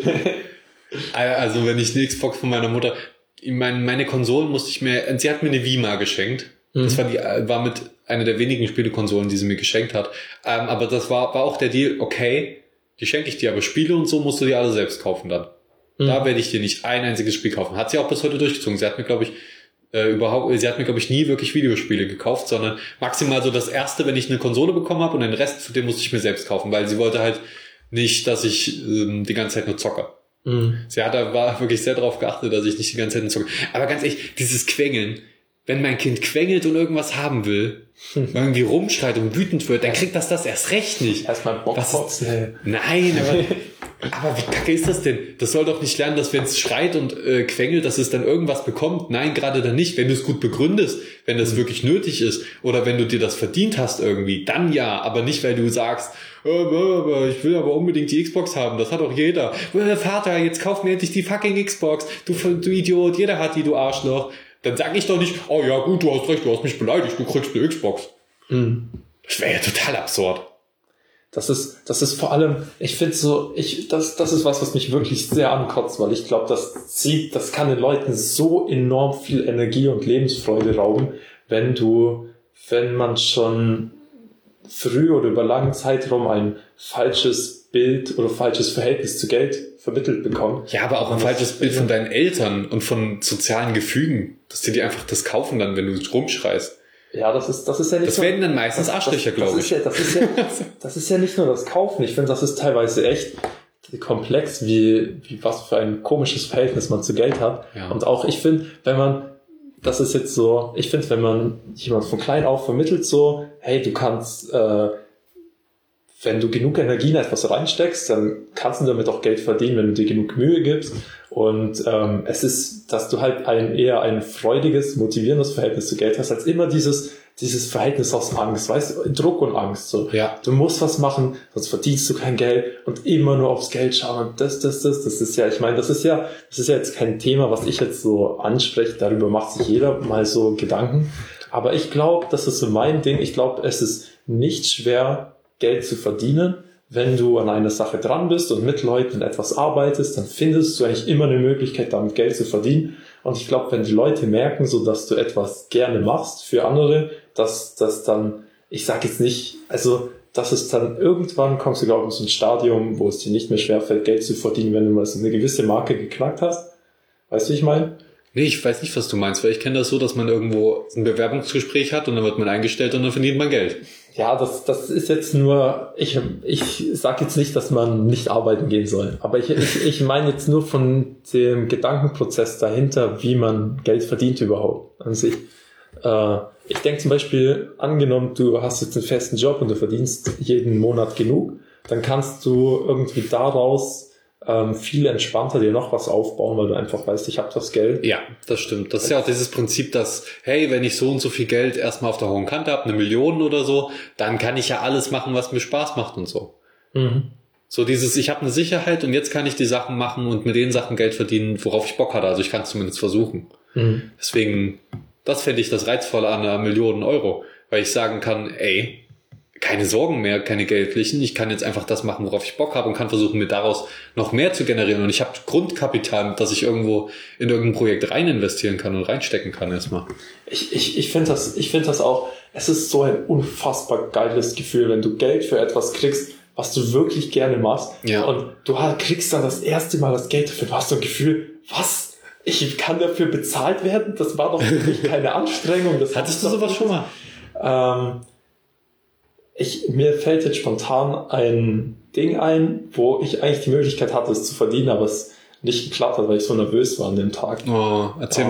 Also wenn ich eine Xbox von meiner Mutter, meine, meine Konsolen musste ich mir, sie hat mir eine Wii mal geschenkt. Mhm. Das war die, war mit einer der wenigen Spielekonsolen, die sie mir geschenkt hat. Ähm, aber das war, war auch der Deal, okay, die schenke ich dir, aber Spiele und so musst du dir alle selbst kaufen dann. Mhm. Da werde ich dir nicht ein einziges Spiel kaufen. Hat sie auch bis heute durchgezogen. Sie hat mir, glaube ich, äh, überhaupt, sie hat mir, glaube ich, nie wirklich Videospiele gekauft, sondern maximal so das erste, wenn ich eine Konsole bekommen habe und den Rest, den musste ich mir selbst kaufen, weil sie wollte halt nicht, dass ich ähm, die ganze Zeit nur zocke. Mhm. Sie hat da war wirklich sehr darauf geachtet, dass ich nicht die ganze Zeit nur zocke. Aber ganz ehrlich, dieses Quengeln, wenn mein Kind quengelt und irgendwas haben will, irgendwie rumschreit und wütend wird, dann kriegt das das erst recht nicht. Erstmal Bockfotzen. Nein, aber, aber wie kacke ist das denn? Das soll doch nicht lernen, dass wenn es schreit und äh, quengelt, dass es dann irgendwas bekommt. Nein, gerade dann nicht. Wenn du es gut begründest, wenn das mhm. wirklich nötig ist oder wenn du dir das verdient hast irgendwie, dann ja, aber nicht, weil du sagst, oh, ich will aber unbedingt die Xbox haben, das hat doch jeder. Vater, jetzt kauf mir endlich die fucking Xbox. Du, du Idiot, jeder hat die, du Arschloch. Dann sag ich doch nicht, oh ja gut, du hast recht, du hast mich beleidigt, du kriegst eine Xbox. Mhm. Das wäre ja total absurd. Das ist, das ist vor allem, ich finde so, ich, das, das ist was, was mich wirklich sehr ankotzt, weil ich glaube, das zieht, das kann den Leuten so enorm viel Energie und Lebensfreude rauben, wenn du, wenn man schon früh oder über langen Zeitraum ein falsches Bild oder falsches Verhältnis zu Geld vermittelt bekommt. Ja, aber auch ein falsches Bild von deinen Eltern und von sozialen Gefügen, dass die dir einfach das kaufen dann, wenn du rumschreist. Ja, das ist, das ist ja nicht Das nur, werden dann meistens Arschlöcher, glaube ich. Ja, das ist ja, das ist ja nicht nur das Kaufen. Ich finde, das ist teilweise echt komplex, wie, wie was für ein komisches Verhältnis man zu Geld hat. Ja. Und auch, ich finde, wenn man, das ist jetzt so, ich finde, wenn man jemand von klein auf vermittelt so, hey, du kannst, äh, wenn du genug Energie in etwas reinsteckst, dann kannst du damit auch Geld verdienen, wenn du dir genug Mühe gibst. Und ähm, es ist, dass du halt ein eher ein freudiges, motivierendes Verhältnis zu Geld hast, als immer dieses dieses Verhältnis aus Angst, weißt du, Druck und Angst. So. Ja. Du musst was machen, sonst verdienst du kein Geld und immer nur aufs Geld schauen und das, das, das, das ist ja, ich meine, das ist ja, das ist ja jetzt kein Thema, was ich jetzt so anspreche, darüber macht sich jeder mal so Gedanken. Aber ich glaube, das ist so mein Ding, ich glaube, es ist nicht schwer, Geld zu verdienen. Wenn du an einer Sache dran bist und mit Leuten etwas arbeitest, dann findest du eigentlich immer eine Möglichkeit, damit Geld zu verdienen. Und ich glaube, wenn die Leute merken, so dass du etwas gerne machst für andere, dass das dann, ich sag jetzt nicht, also dass es dann irgendwann kommst du, glaube ich, in so ein Stadium, wo es dir nicht mehr schwerfällt, Geld zu verdienen, wenn du mal so eine gewisse Marke geknackt hast. Weißt du, wie ich meine? Nee, ich weiß nicht, was du meinst, weil ich kenne das so, dass man irgendwo ein Bewerbungsgespräch hat und dann wird man eingestellt und dann verdient man Geld. Ja, das, das ist jetzt nur, ich, ich sag jetzt nicht, dass man nicht arbeiten gehen soll, aber ich, ich, ich meine jetzt nur von dem Gedankenprozess dahinter, wie man Geld verdient überhaupt an sich. Äh, ich denke zum Beispiel, angenommen, du hast jetzt einen festen Job und du verdienst jeden Monat genug, dann kannst du irgendwie daraus ähm, viel entspannter dir noch was aufbauen, weil du einfach weißt, ich habe das Geld. Ja, das stimmt. Das ist ja auch dieses Prinzip, dass, hey, wenn ich so und so viel Geld erstmal auf der hohen Kante habe, eine Million oder so, dann kann ich ja alles machen, was mir Spaß macht und so. Mhm. So dieses, ich habe eine Sicherheit und jetzt kann ich die Sachen machen und mit den Sachen Geld verdienen, worauf ich Bock hatte. Also ich kann es zumindest versuchen. Mhm. Deswegen, das fände ich das Reizvolle an einer Million Euro, weil ich sagen kann, ey, keine Sorgen mehr, keine geldlichen. Ich kann jetzt einfach das machen, worauf ich Bock habe und kann versuchen, mir daraus noch mehr zu generieren. Und ich habe Grundkapital, dass ich irgendwo in irgendein Projekt rein investieren kann und reinstecken kann erstmal. Ich, ich, ich finde das, ich finde das auch, es ist so ein unfassbar geiles Gefühl, wenn du Geld für etwas kriegst, was du wirklich gerne machst. Ja. Und du kriegst dann das erste Mal das Geld dafür. Du hast so ein Gefühl, was? Ich kann dafür bezahlt werden? Das war doch wirklich keine Anstrengung. Das Hattest du sowas schon mal? Ähm, Ich, mir fällt jetzt spontan ein Ding ein, wo ich eigentlich die Möglichkeit hatte, es zu verdienen, aber es nicht geklappt hat, weil ich so nervös war an dem Tag. Oh, erzähl ja. mal.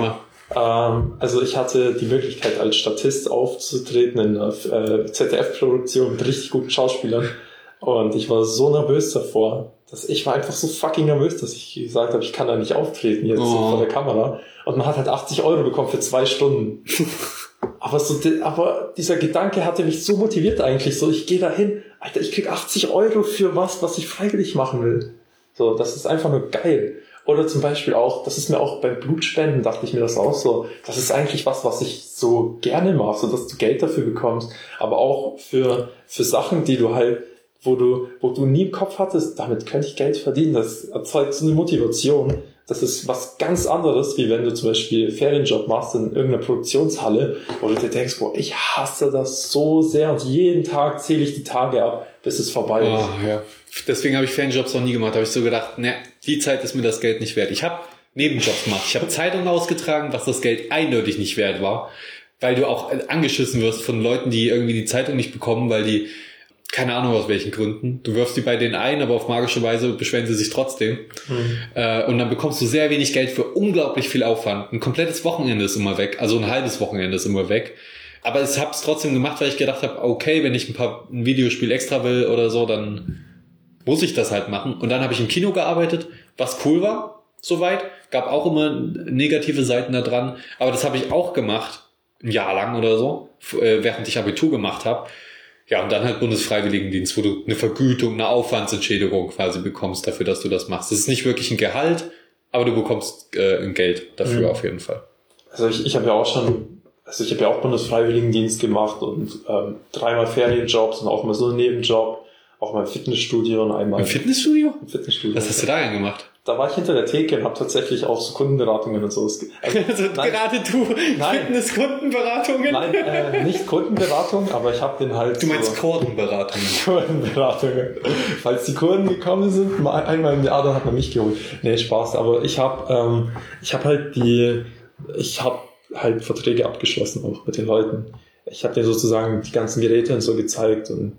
Ähm, also ich hatte die Möglichkeit, als Statist aufzutreten in einer äh, Z D F-Produktion mit richtig guten Schauspielern. Und ich war so nervös davor, dass ich war einfach so fucking nervös, dass ich gesagt habe, ich kann da nicht auftreten jetzt Oh. vor der Kamera. Und man hat halt achtzig Euro bekommen für zwei Stunden. aber so, aber dieser Gedanke hatte mich so motiviert eigentlich. So, ich gehe da hin, Alter, ich krieg achtzig Euro für was, was ich freiwillig machen will. So, das ist einfach nur geil. Oder zum Beispiel auch, das ist mir auch beim Blutspenden, dachte ich mir das auch so, das ist eigentlich was, was ich so gerne mache, so dass du Geld dafür bekommst, aber auch für, für Sachen, die du halt, wo du, wo du nie im Kopf hattest, damit könnte ich Geld verdienen, das erzeugt so eine Motivation. Das ist was ganz anderes, wie wenn du zum Beispiel Ferienjob machst in irgendeiner Produktionshalle, wo du dir denkst, boah, ich hasse das so sehr und jeden Tag zähle ich die Tage ab, bis es vorbei ist. Oh, ja. Deswegen habe ich Ferienjobs noch nie gemacht. Da habe ich so gedacht, ne, die Zeit ist mir das Geld nicht wert. Ich habe Nebenjobs gemacht. Ich habe Zeitungen ausgetragen, was das Geld eindeutig nicht wert war, weil du auch angeschissen wirst von Leuten, die irgendwie die Zeitung nicht bekommen, weil die, keine Ahnung aus welchen Gründen, du wirfst die bei denen ein, aber auf magische Weise beschweren sie sich trotzdem. Mhm. Äh, und dann bekommst du sehr wenig Geld für unglaublich viel Aufwand. Ein komplettes Wochenende ist immer weg, also ein halbes Wochenende ist immer weg. Aber ich habe es trotzdem gemacht, weil ich gedacht habe, okay, wenn ich ein paar ein Videospiel extra will oder so, dann muss ich das halt machen. Und dann habe ich im Kino gearbeitet, was cool war, soweit. Gab auch immer negative Seiten da dran. Aber das habe ich auch gemacht, ein Jahr lang oder so, während ich Abitur gemacht habe. Ja, und dann halt Bundesfreiwilligendienst, wo du eine Vergütung, eine Aufwandsentschädigung quasi bekommst dafür, dass du das machst. Das ist nicht wirklich ein Gehalt, aber du bekommst äh, ein Geld dafür, mhm. auf jeden Fall. Also ich, ich habe ja auch schon, also ich habe ja auch Bundesfreiwilligendienst gemacht und ähm, dreimal Ferienjobs und auch mal so einen Nebenjob, auch mal im Fitnessstudio und einmal... Im Fitnessstudio? Im Fitnessstudio. Was hast du da denn gemacht? Da war ich hinter der Theke und habe tatsächlich auch so Kundenberatungen und so. Also, also gerade du, Fitness-Kundenberatungen? Nein, äh, nicht Kundenberatung, aber ich habe den halt... Du meinst so Kurdenberatungen? Kurdenberatungen. Falls die Kurden gekommen sind, mal einmal im Jahr, dann hat man mich geholt. Nee, Spaß. Aber ich habe ähm, ich habe halt die... Ich habe halt Verträge abgeschlossen auch mit den Leuten. Ich habe denen sozusagen die ganzen Geräte und so gezeigt und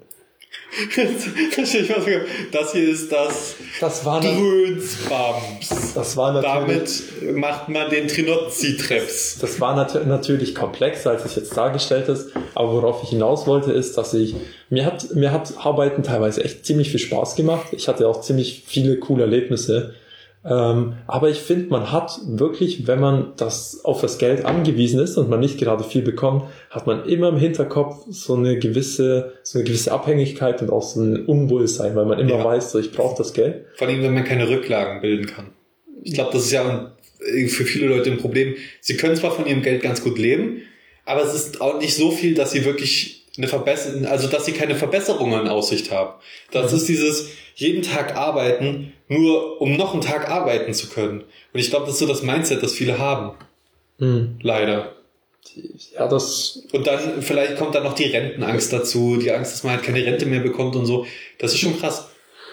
das hier ist das, das war Drönsbams. Das war Damit macht man den Trinozzi-Treps. Das war nat- natürlich komplexer, als es jetzt dargestellt ist. Aber worauf ich hinaus wollte, ist, dass ich, mir hat, mir hat Arbeiten teilweise echt ziemlich viel Spaß gemacht. Ich hatte auch ziemlich viele coole Erlebnisse. Ähm, aber ich finde, man hat wirklich, wenn man das auf das Geld angewiesen ist und man nicht gerade viel bekommt, hat man immer im Hinterkopf so eine gewisse, so eine gewisse Abhängigkeit und auch so ein Unwohlsein, weil man immer ja. weiß, so ich brauche das Geld. Vor allem, wenn man keine Rücklagen bilden kann. Ich glaube, das ist ja für viele Leute ein Problem. Sie können zwar von ihrem Geld ganz gut leben, aber es ist auch nicht so viel, dass sie wirklich eine Verbesserung, also dass sie keine Verbesserungen in Aussicht haben. Das mhm. ist dieses jeden Tag arbeiten, nur um noch einen Tag arbeiten zu können. Und ich glaube, das ist so das Mindset, das viele haben. Mhm. Leider. Ja, das... Und dann, vielleicht kommt dann noch die Rentenangst dazu, die Angst, dass man halt keine Rente mehr bekommt und so. Das ist schon krass.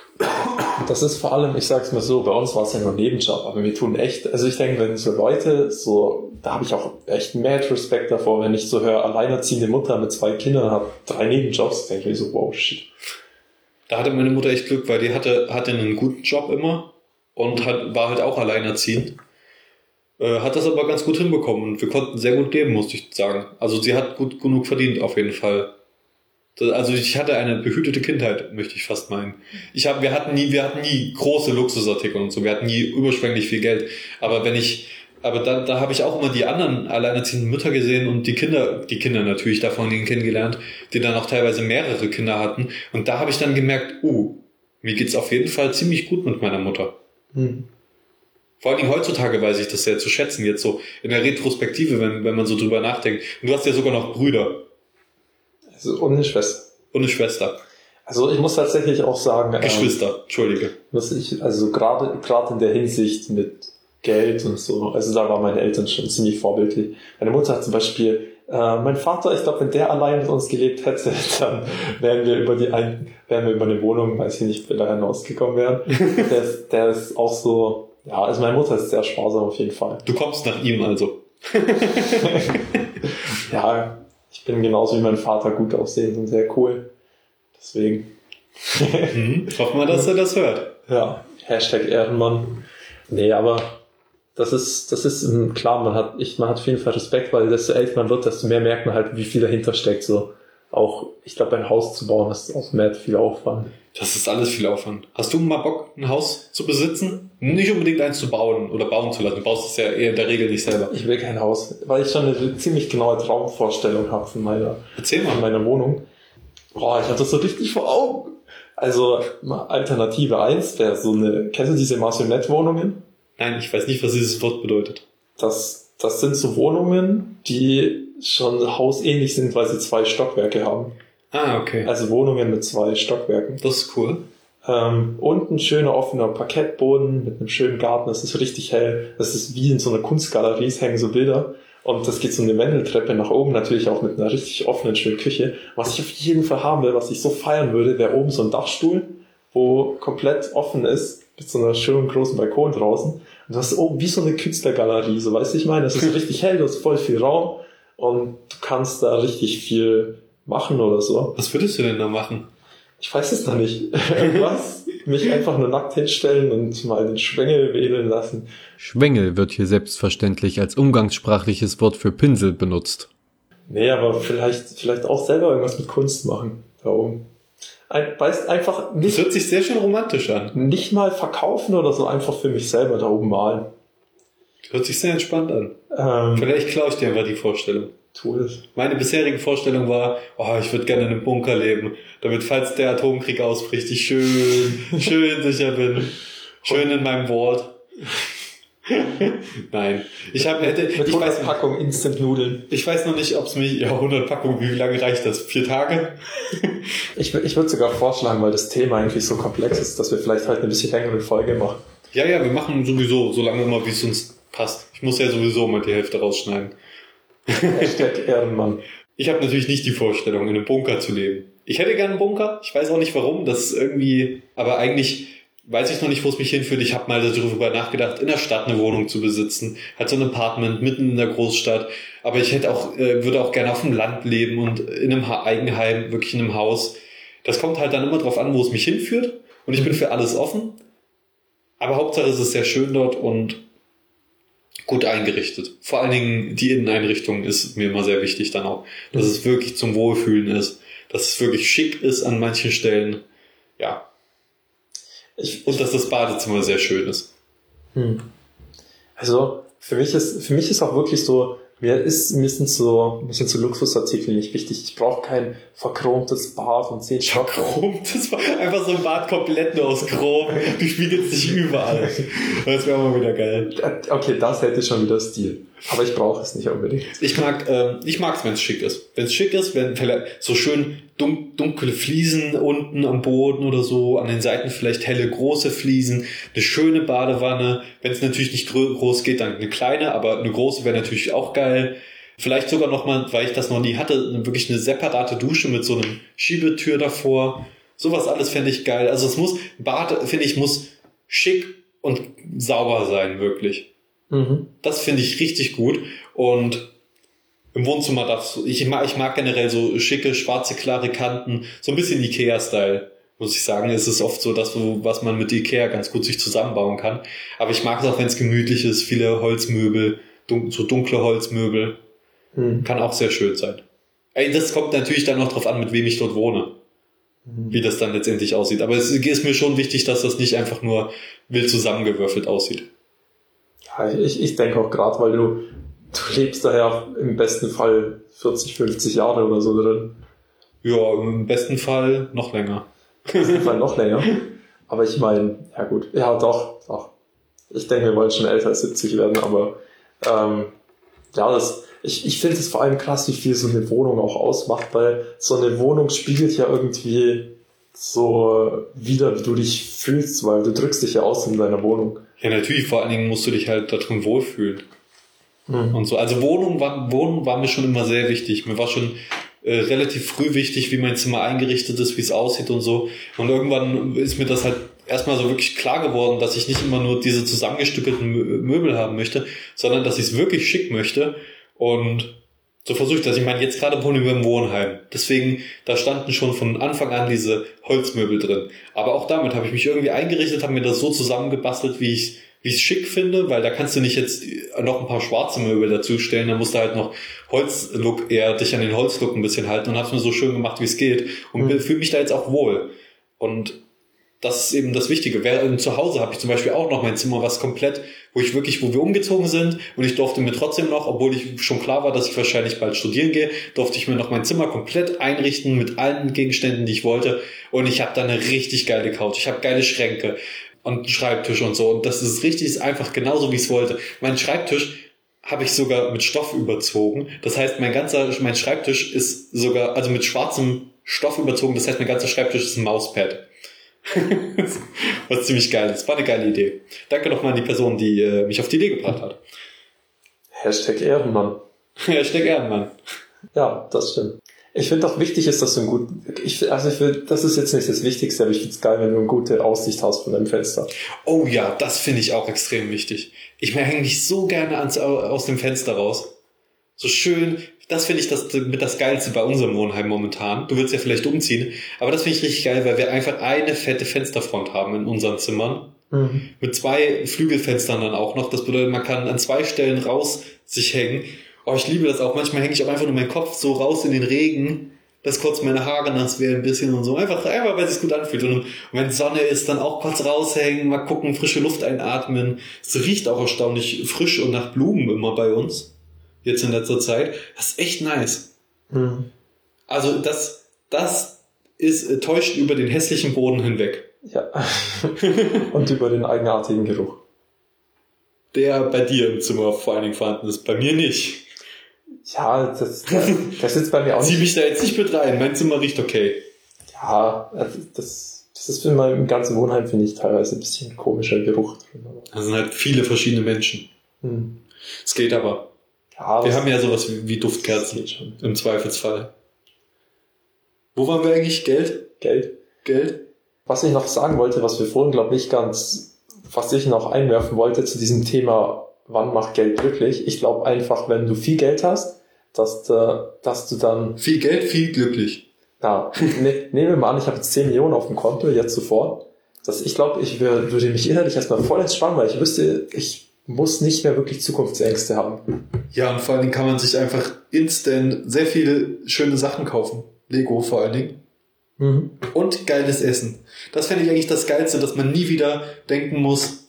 Das ist vor allem, ich sag's mal so, bei uns war es ja nur ein Nebenjob, aber wir tun echt, also ich denke, wenn so Leute so, da habe ich auch echt mad Respekt davor, wenn ich so höre, alleinerziehende Mutter mit zwei Kindern hat drei Nebenjobs, denke ich mir so, wow, shit. Da hatte meine Mutter echt Glück, weil die hatte, hatte einen guten Job immer und hat, war halt auch alleinerziehend. Äh, hat das aber ganz gut hinbekommen und wir konnten sehr gut leben, musste ich sagen. Also sie hat gut genug verdient, auf jeden Fall. Also ich hatte eine behütete Kindheit, möchte ich fast meinen. Ich hab, wir hatten nie, wir hatten nie große Luxusartikel und so, wir hatten nie überschwänglich viel Geld. Aber wenn ich, aber da, da habe ich auch immer die anderen alleinerziehenden Mütter gesehen und die Kinder, die Kinder natürlich davon kennengelernt, die dann auch teilweise mehrere Kinder hatten. Und da habe ich dann gemerkt, uh, mir geht's auf jeden Fall ziemlich gut mit meiner Mutter. Hm. Vor allen Dingen heutzutage weiß ich das sehr zu schätzen, jetzt so in der Retrospektive, wenn, wenn man so drüber nachdenkt. Und du hast ja sogar noch Brüder. Also, und eine Schwester. Und eine Schwester. Also ich muss tatsächlich auch sagen... Geschwister, ähm, Entschuldige. Muss ich, also gerade gerade in der Hinsicht mit Geld und so, also da waren meine Eltern schon ziemlich vorbildlich. Meine Mutter hat zum Beispiel, äh, mein Vater, ich glaube, wenn der allein mit uns gelebt hätte, dann wären wir über die ein, wären wir über eine Wohnung, weiß ich nicht, wie wir da hinausgekommen wären. der, ist, der ist auch so, ja, also meine Mutter ist sehr sparsam auf jeden Fall. Du kommst nach ihm also. Ja, ich bin genauso wie mein Vater gut aussehend und sehr cool. Deswegen. Mhm. Hoffen wir, dass er das hört. Ja, Hashtag Ehrenmann. Nee, aber Das ist, das ist ähm, klar, man hat, ich, man hat auf jeden Fall Respekt, weil desto älter man wird, desto mehr merkt man halt, wie viel dahinter steckt, so. Auch, ich glaube, ein Haus zu bauen, das ist auch mehr viel Aufwand. Das ist alles viel Aufwand. Hast du mal Bock, ein Haus zu besitzen? Nicht unbedingt eins zu bauen oder bauen zu lassen. Du baust es ja eher in der Regel nicht selber. Ich will kein Haus, weil ich schon eine ziemlich genaue Traumvorstellung habe von meiner, Erzähl mal. von meiner Wohnung. Boah, ich hatte das so richtig vor Augen. Also, Alternative eins wäre so eine, kennst du diese Maisonette-Wohnungen? Nein, ich weiß nicht, was dieses Wort bedeutet. Das, das sind so Wohnungen, die schon hausähnlich sind, weil sie zwei Stockwerke haben. Ah, okay. Also Wohnungen mit zwei Stockwerken. Das ist cool. Ähm, und ein schöner offener Parkettboden mit einem schönen Garten. Das ist richtig hell. Das ist wie in so einer Kunstgalerie, es hängen so Bilder. Und das geht so eine Wendeltreppe nach oben, natürlich auch mit einer richtig offenen, schönen Küche. Was ich auf jeden Fall haben will, was ich so feiern würde, wäre oben so ein Dachstuhl, wo komplett offen ist, mit so einer schönen großen Balkon draußen. Und das ist oben wie so eine Künstlergalerie, so weißt du, ich meine, das ist so richtig hell, du hast voll viel Raum und du kannst da richtig viel machen oder so. Was würdest du denn da machen? Ich weiß es noch nicht. Irgendwas. Mich einfach nur nackt hinstellen und mal den Schwengel wedeln lassen. Schwengel wird hier selbstverständlich als umgangssprachliches Wort für Pinsel benutzt. Nee, aber vielleicht, vielleicht auch selber irgendwas mit Kunst machen. Da oben. Ein, weißt, einfach Das nicht, hört sich sehr schön romantisch an. nicht mal verkaufen oder so, einfach für mich selber da oben malen. Hört sich sehr entspannt an. Ähm, Vielleicht klaue ich dir einfach die Vorstellung. tu es. Meine bisherige Vorstellung war, oh, ich würde gerne in einem Bunker leben, damit, falls der Atomkrieg ausbricht, ich schön, schön sicher bin. Schön in meinem Wort. Nein. Ich habe hätte, Mit ich weiß, hundert Packung Instant-Nudeln. ich weiß noch nicht, ob es mich, ja, hundert Packungen, wie lange reicht das? Vier Tage? Ich, wür- ich würde sogar vorschlagen, weil das Thema eigentlich so komplex ist, dass wir vielleicht halt eine bisschen längere Folge machen. Ja, ja, wir machen sowieso, so lange immer, wie es uns passt. Ich muss ja sowieso mal die Hälfte rausschneiden. Hashtag Ehrenmann. Ich habe natürlich nicht die Vorstellung, in einem Bunker zu leben. Ich hätte gerne einen Bunker. Ich weiß auch nicht warum. Das ist irgendwie, aber eigentlich weiß ich noch nicht, wo es mich hinführt. Ich habe mal darüber nachgedacht, in der Stadt eine Wohnung zu besitzen. Halt so ein Apartment mitten in der Großstadt. Aber ich hätte auch, äh, würde auch gerne auf dem Land leben und in einem ha- Eigenheim, wirklich in einem Haus. Das kommt halt dann immer drauf an, wo es mich hinführt. Und ich bin für alles offen. Aber Hauptsache es ist sehr schön dort und gut eingerichtet. Vor allen Dingen die Inneneinrichtung ist mir immer sehr wichtig dann auch. Dass es wirklich zum Wohlfühlen ist. Dass es wirklich schick ist an manchen Stellen. Ja. Ich, Und dass das Badezimmer sehr schön ist. Hm. Also für mich ist für mich ist auch wirklich so, mir ist mir sind so mir sind so Luxusartikel nicht wichtig. Ich brauche kein verchromtes Bad und zehn Stockwerke. Chrom, das war einfach so ein Bad komplett nur aus Chrom. Du spiegelst dich überall. Das wäre mal wieder geil. Okay, das hätte schon wieder Stil. Aber ich brauche es nicht unbedingt. Ich mag, ähm, ich mag's, wenn es schick ist. Wenn es schick ist, wenn vielleicht so schön dun- dunkle Fliesen unten am Boden oder so, an den Seiten vielleicht helle große Fliesen, eine schöne Badewanne. Wenn es natürlich nicht gro- groß geht, dann eine kleine, aber eine große wäre natürlich auch geil. Vielleicht sogar nochmal, weil ich das noch nie hatte, wirklich eine separate Dusche mit so einem Schiebetür davor. Sowas alles fände ich geil. Also es muss, Bad, finde ich, muss schick und sauber sein, wirklich. Mhm. Das finde ich richtig gut. Und im Wohnzimmer darfst du, ich mag, ich mag generell so schicke, schwarze, klare Kanten, so ein bisschen Ikea-Style, muss ich sagen. Es ist oft so, dass du, was man mit Ikea ganz gut sich zusammenbauen kann. Aber ich mag es auch, wenn es gemütlich ist, viele Holzmöbel, dun- so dunkle Holzmöbel. Mhm. Kann auch sehr schön sein. Ey, das kommt natürlich dann noch drauf an, mit wem ich dort wohne. Mhm. Wie das dann letztendlich aussieht. Aber es ist mir schon wichtig, dass das nicht einfach nur wild zusammengewürfelt aussieht. Ja, ich, ich denke auch gerade, weil du, du lebst daher im besten Fall vierzig, fünfzig Jahre oder so drin. Ja, im besten Fall noch länger. Im besten Fall noch länger. Aber ich meine, ja gut, ja doch, doch. Ich denke, wir wollen schon älter als siebzig werden, aber ähm, ja, das, ich, ich finde es vor allem krass, wie viel so eine Wohnung auch ausmacht, weil so eine Wohnung spiegelt ja irgendwie so wieder, wie du dich fühlst, weil du drückst dich ja aus in deiner Wohnung. Ja, natürlich, vor allen Dingen musst du dich halt da drin wohlfühlen. Mhm. Und so. Also Wohnung war, Wohnung war mir schon immer sehr wichtig. Mir war schon äh, relativ früh wichtig, wie mein Zimmer eingerichtet ist, wie es aussieht und so. Und irgendwann ist mir das halt erstmal so wirklich klar geworden, dass ich nicht immer nur diese zusammengestückelten Mö- Möbel haben möchte, sondern dass ich es wirklich schick möchte. Und so versuche ich das. Ich meine, jetzt gerade wohnen wir im Wohnheim. Deswegen, da standen schon von Anfang an diese Holzmöbel drin. Aber auch damit habe ich mich irgendwie eingerichtet, habe mir das so zusammengebastelt, wie ich wie ich es schick finde, weil da kannst du nicht jetzt noch ein paar schwarze Möbel dazustellen, da musst du halt noch Holzlook eher dich an den Holzlook ein bisschen halten und hab's mir so schön gemacht, wie es geht und mhm. fühle mich da jetzt auch wohl. Und das ist eben das Wichtige. Während zu Hause habe ich zum Beispiel auch noch mein Zimmer, was komplett, wo ich wirklich, wo wir umgezogen sind und ich durfte mir trotzdem noch, obwohl ich schon klar war, dass ich wahrscheinlich bald studieren gehe, durfte ich mir noch mein Zimmer komplett einrichten mit allen Gegenständen, die ich wollte und ich habe da eine richtig geile Couch. Ich habe geile Schränke und einen Schreibtisch und so und das ist richtig, ist einfach genauso, wie ich es wollte. Mein Schreibtisch habe ich sogar mit Stoff überzogen. Das heißt, mein ganzer, mein Schreibtisch ist sogar, also mit schwarzem Stoff überzogen, das heißt, mein ganzer Schreibtisch ist ein Mauspad. Was ziemlich geil ist. War eine geile Idee. Danke nochmal an die Person, die äh, mich auf die Idee gebracht hat. Hashtag Ehrenmann. Hashtag Ehrenmann. Ja, das stimmt. Ich finde auch wichtig ist, dass du ein gut, ich, also ich will, das ist jetzt nicht das Wichtigste, aber ich finde es geil, wenn du eine gute Aussicht hast von deinem Fenster. Oh ja, das finde ich auch extrem wichtig. Ich hänge mich so gerne ans, aus dem Fenster raus. So schön, das finde ich das mit das Geilste bei unserem Wohnheim momentan. Du willst ja vielleicht umziehen, aber das finde ich richtig geil, weil wir einfach eine fette Fensterfront haben in unseren Zimmern. Mhm. Mit zwei Flügelfenstern dann auch noch. Das bedeutet, man kann an zwei Stellen raus sich hängen. Oh, ich liebe das auch. Manchmal hänge ich auch einfach nur meinen Kopf so raus in den Regen, dass kurz meine Haare nass werden ein bisschen und so. Einfach, einfach weil es sich gut anfühlt. Und, und wenn Sonne ist, dann auch kurz raushängen, mal gucken, frische Luft einatmen. Es riecht auch erstaunlich frisch und nach Blumen immer bei uns. Jetzt in letzter Zeit. Das ist echt nice. Mhm. Also das, das ist, äh, täuscht über den hässlichen Boden hinweg. Ja. Und über den eigenartigen Geruch. Der bei dir im Zimmer vor allen Dingen vorhanden ist. Bei mir nicht. Ja, das, das, das ist bei mir auch nicht. Zieh mich da jetzt nicht mit rein. Mein Zimmer riecht okay. Ja, das, das ist für mein im ganzen Wohnheim, finde ich, teilweise ein bisschen komischer Geruch drin. Da sind halt viele verschiedene Menschen. Es hm. geht aber. Ja, wir haben ja sowas wie, wie Duftkerzen schon. Im Zweifelsfall. Wo waren wir eigentlich? Geld? Geld. Geld? Was ich noch sagen wollte, was wir vorhin, glaube ich, ganz, was ich noch einwerfen wollte zu diesem Thema, wann macht Geld glücklich? Ich glaube einfach, wenn du viel Geld hast, dass du, dass du dann... Viel Geld, viel glücklich. Ja, ne, nehmen wir mal an, ich habe jetzt zehn Millionen auf dem Konto, jetzt sofort. Das, ich glaube, ich wär, würde mich innerlich erstmal voll entspannen, weil ich wüsste, ich muss nicht mehr wirklich Zukunftsängste haben. Ja, und vor allen Dingen kann man sich einfach instant sehr viele schöne Sachen kaufen. Lego vor allen Dingen. Mhm. Und geiles Essen. Das fände ich eigentlich das Geilste, dass man nie wieder denken muss,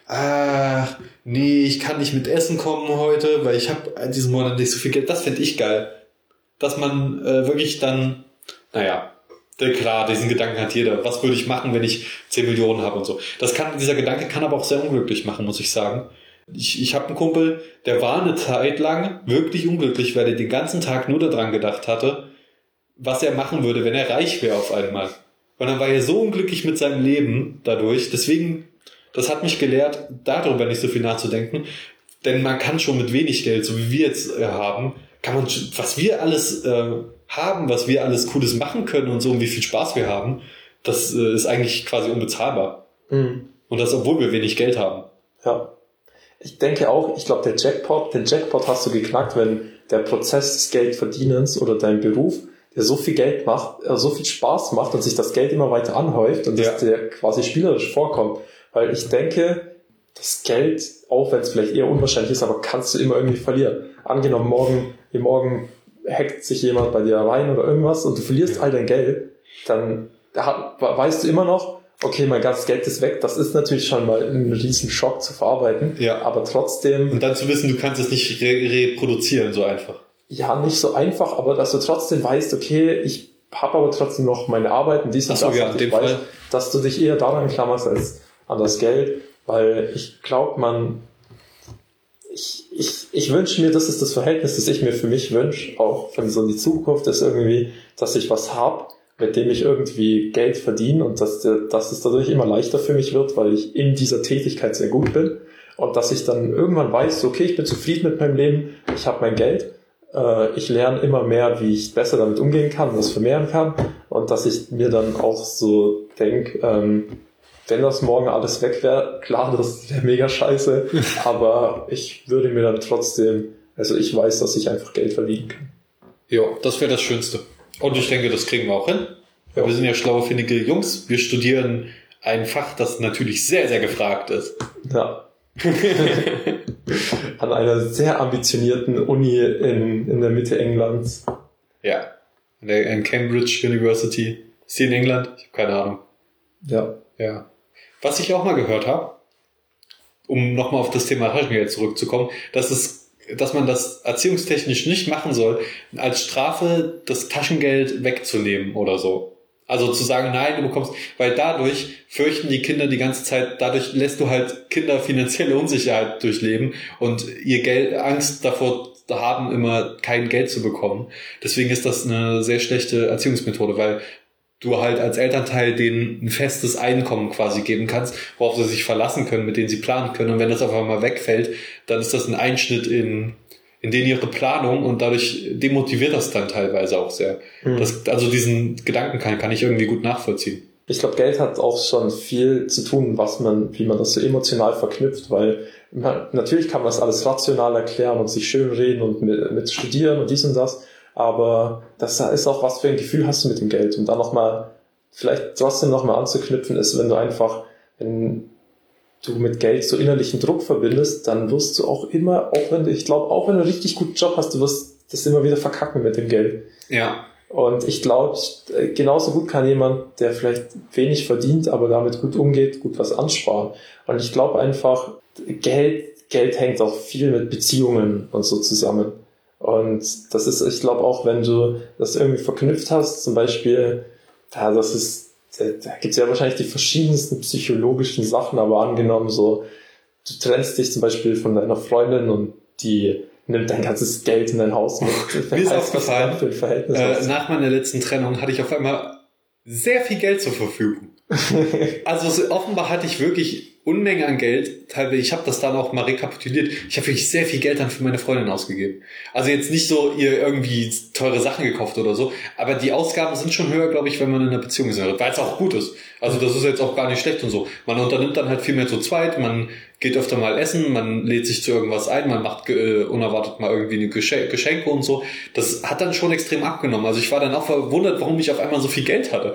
ah, nee, ich kann nicht mit Essen kommen heute, weil ich habe diesen Monat nicht so viel Geld. Das fände ich geil. Dass man äh, wirklich dann, naja, klar, diesen Gedanken hat jeder. Was würde ich machen, wenn ich zehn Millionen habe und so. Das kann, dieser Gedanke kann aber auch sehr unglücklich machen, muss ich sagen. Ich, ich habe einen Kumpel, der war eine Zeit lang wirklich unglücklich, weil er den ganzen Tag nur daran gedacht hatte, was er machen würde, wenn er reich wäre auf einmal. Und dann war er so unglücklich mit seinem Leben dadurch. Deswegen, das hat mich gelehrt, darüber nicht so viel nachzudenken. Denn man kann schon mit wenig Geld, so wie wir jetzt äh, haben, kann man, was wir alles äh, haben, was wir alles Cooles machen können und so und wie viel Spaß wir haben, das äh, ist eigentlich quasi unbezahlbar. Mhm. Und das, obwohl wir wenig Geld haben. Ja. Ich denke auch, ich glaube, der Jackpot, den Jackpot hast du geknackt, wenn der Prozess des Geldverdienens oder dein Beruf, der so viel Geld macht, äh, so viel Spaß macht und sich das Geld immer weiter anhäuft und ja. dass der quasi spielerisch vorkommt. Weil ich denke, das Geld, auch wenn es vielleicht eher unwahrscheinlich ist, aber kannst du immer irgendwie verlieren. Angenommen, morgen, hier morgen hackt sich jemand bei dir rein oder irgendwas und du verlierst all dein Geld, dann weißt du immer noch, okay, mein ganzes Geld ist weg. Das ist natürlich schon mal ein riesen Schock zu verarbeiten. Ja. Aber trotzdem... Und dann zu wissen, du kannst es nicht re- reproduzieren, so einfach. Ja, nicht so einfach, aber dass du trotzdem weißt, okay, ich habe aber trotzdem noch meine Arbeit und dies und so, das. Ja, und ich weiß, dass du dich eher daran klammerst als an das Geld, weil ich glaube, man... Ich, ich, ich wünsche mir, das ist das Verhältnis, das ich mir für mich wünsche, auch wenn so in die Zukunft ist irgendwie, dass ich was habe, mit dem ich irgendwie Geld verdiene und dass, der, dass es dadurch immer leichter für mich wird, weil ich in dieser Tätigkeit sehr gut bin und dass ich dann irgendwann weiß, okay, ich bin zufrieden mit meinem Leben, ich habe mein Geld, äh, ich lerne immer mehr, wie ich besser damit umgehen kann und das vermehren kann und dass ich mir dann auch so denke, ähm, wenn das morgen alles weg wäre, klar, das wäre mega scheiße, aber ich würde mir dann trotzdem, also ich weiß, dass ich einfach Geld verdienen kann. Ja, das wäre das Schönste. Und ich denke, das kriegen wir auch hin. Ja. Wir sind ja schlaue, findige Jungs. Wir studieren ein Fach, das natürlich sehr, sehr gefragt ist. Ja. An einer sehr ambitionierten Uni in, in der Mitte Englands. Ja. An der an Cambridge University. Ist die in England? Ich habe keine Ahnung. Ja. Ja. Was ich auch mal gehört habe, um nochmal auf das Thema Taschengeld zurückzukommen, dass es, dass man das erziehungstechnisch nicht machen soll, als Strafe das Taschengeld wegzunehmen oder so. Also zu sagen, nein, du bekommst, weil dadurch fürchten die Kinder die ganze Zeit, dadurch lässt du halt Kinder finanzielle Unsicherheit durchleben und ihr Geld, Angst davor haben, immer kein Geld zu bekommen. Deswegen ist das eine sehr schlechte Erziehungsmethode, weil du halt als Elternteil denen ein festes Einkommen quasi geben kannst, worauf sie sich verlassen können, mit denen sie planen können. Und wenn das auf einmal wegfällt, dann ist das ein Einschnitt in in denen ihre Planung und dadurch demotiviert das dann teilweise auch sehr. Mhm. Das, also diesen Gedanken kann, kann ich irgendwie gut nachvollziehen. Ich glaube, Geld hat auch schon viel zu tun, was man, wie man das so emotional verknüpft, weil man, natürlich kann man das alles rational erklären und sich schön reden und mit, mit studieren und dies und das, aber das ist auch, was für ein Gefühl hast du mit dem Geld. Und dann nochmal, vielleicht trotzdem nochmal anzuknüpfen ist, wenn du einfach, wenn du mit Geld so innerlichen Druck verbindest, dann wirst du auch immer, auch wenn du, ich glaube, auch wenn du einen richtig guten Job hast, du wirst das immer wieder verkacken mit dem Geld. Ja. Und ich glaube, genauso gut kann jemand, der vielleicht wenig verdient, aber damit gut umgeht, gut was ansparen. Und ich glaube einfach, Geld, Geld hängt auch viel mit Beziehungen und so zusammen. Und das ist, ich glaube auch, wenn du das irgendwie verknüpft hast, zum Beispiel, ja, das ist, da gibt es ja wahrscheinlich die verschiedensten psychologischen Sachen, aber angenommen so, du trennst dich zum Beispiel von deiner Freundin und die nimmt dein ganzes Geld in dein Haus mit. Mir ist aufgefallen, für ein Verhältnis äh, nach meiner letzten Trennung hatte ich auf einmal sehr viel Geld zur Verfügung. Also so, offenbar hatte ich wirklich Unmengen an Geld. Teilweise, ich habe das dann auch mal rekapituliert. Ich habe wirklich sehr viel Geld dann für meine Freundin ausgegeben. Also jetzt nicht so ihr irgendwie teure Sachen gekauft oder so, aber die Ausgaben sind schon höher, glaube ich, wenn man in einer Beziehung ist, weil es auch gut ist. Also das ist jetzt auch gar nicht schlecht und so. Man unternimmt dann halt viel mehr zu zweit, man geht öfter mal essen, man lädt sich zu irgendwas ein, man macht äh, unerwartet mal irgendwie eine Geschenk- Geschenke und so. Das hat dann schon extrem abgenommen. Also ich war dann auch verwundert, warum ich auf einmal so viel Geld hatte.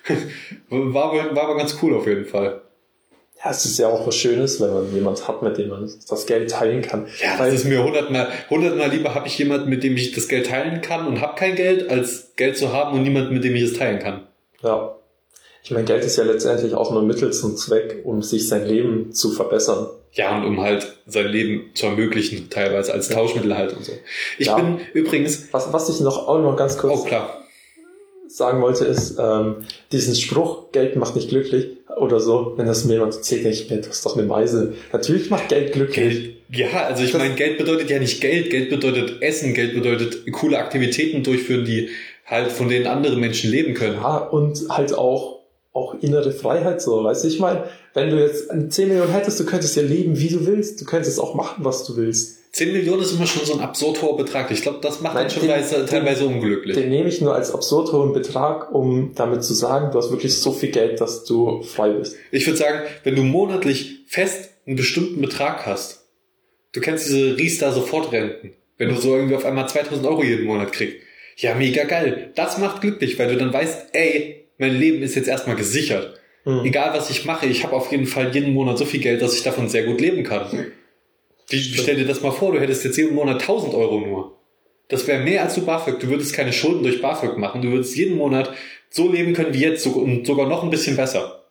war, war aber ganz cool auf jeden Fall. Ja, es ist ja auch was Schönes, wenn man jemanden hat, mit dem man das Geld teilen kann. Ja, das ist mir hundertmal, hundertmal lieber, habe ich jemanden, mit dem ich das Geld teilen kann und habe kein Geld, als Geld zu haben und niemanden, mit dem ich es teilen kann. Ja. Ich meine, Geld ist ja letztendlich auch nur Mittel zum Zweck, um sich sein Leben zu verbessern. Ja, und um halt sein Leben zu ermöglichen, teilweise als Tauschmittel halt und so. Ich ja. bin übrigens... Was, was ich noch auch noch ganz kurz oh, klar. sagen wollte, ist, ähm, diesen Spruch, Geld macht nicht glücklich oder so, wenn das mir jemand erzählt, denke ich mir, das ist doch eine Meise. Natürlich macht Geld glücklich. Geld, ja, also ich meine, Geld bedeutet ja nicht Geld, Geld bedeutet Essen, Geld bedeutet coole Aktivitäten durchführen, die halt von denen andere Menschen leben können. Ja, und halt auch auch innere Freiheit so, weißt du, ich meine, wenn du jetzt zehn Millionen hättest, du könntest ja leben, wie du willst, du könntest auch machen, was du willst. zehn Millionen ist immer schon so ein absurd hoher Betrag. Ich glaube, das macht Nein, dann schon den, weise, teilweise den, unglücklich. Den nehme ich nur als absurd hohen Betrag, um damit zu sagen, du hast wirklich so viel Geld, dass du frei bist. Ich würde sagen, wenn du monatlich fest einen bestimmten Betrag hast, du kennst diese Riester-Sofortrenten, wenn du so irgendwie auf einmal zweitausend Euro jeden Monat kriegst. Ja, mega geil. Das macht glücklich, weil du dann weißt, ey, mein Leben ist jetzt erstmal gesichert. Mhm. Egal, was ich mache, ich habe auf jeden Fall jeden Monat so viel Geld, dass ich davon sehr gut leben kann. Wie, stell dir das mal vor, du hättest jetzt jeden Monat tausend Euro nur. Das wäre mehr als du BAföG. Du würdest keine Schulden durch BAföG machen. Du würdest jeden Monat so leben können wie jetzt und sogar noch ein bisschen besser.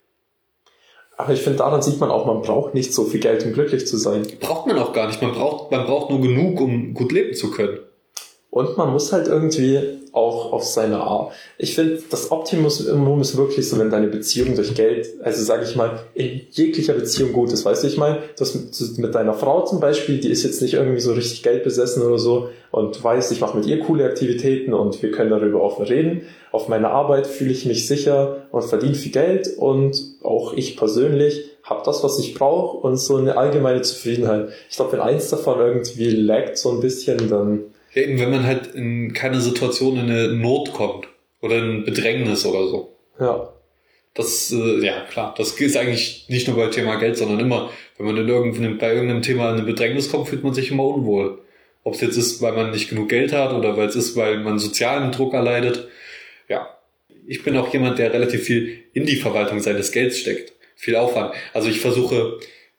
Aber ich finde, daran sieht man auch, man braucht nicht so viel Geld, um glücklich zu sein. Braucht man auch gar nicht. Man braucht, man braucht nur genug, um gut leben zu können. Und man muss halt irgendwie auch auf seine Art. Ich finde, das Optimum ist wirklich so, wenn deine Beziehung durch Geld, also sage ich mal, in jeglicher Beziehung gut ist. Weißt du, ich meine, das mit, mit deiner Frau zum Beispiel, die ist jetzt nicht irgendwie so richtig geldbesessen oder so und weiß, ich mache mit ihr coole Aktivitäten und wir können darüber offen reden. Auf meiner Arbeit fühle ich mich sicher und verdiene viel Geld und auch ich persönlich habe das, was ich brauche und so eine allgemeine Zufriedenheit. Ich glaube, wenn eins davon irgendwie laggt so ein bisschen, dann... Ja, eben, wenn man halt in keine Situation in eine Not kommt oder in Bedrängnis oder so. Ja. Das, äh, ja klar, das ist eigentlich nicht nur beim Thema Geld, sondern immer, wenn man in irgendeinem, bei irgendeinem Thema in eine Bedrängnis kommt, fühlt man sich immer unwohl. Ob es jetzt ist, weil man nicht genug Geld hat oder weil es ist, weil man sozialen Druck erleidet. Ja, ich bin auch jemand, der relativ viel in die Verwaltung seines Gelds steckt. Viel Aufwand. Also ich versuche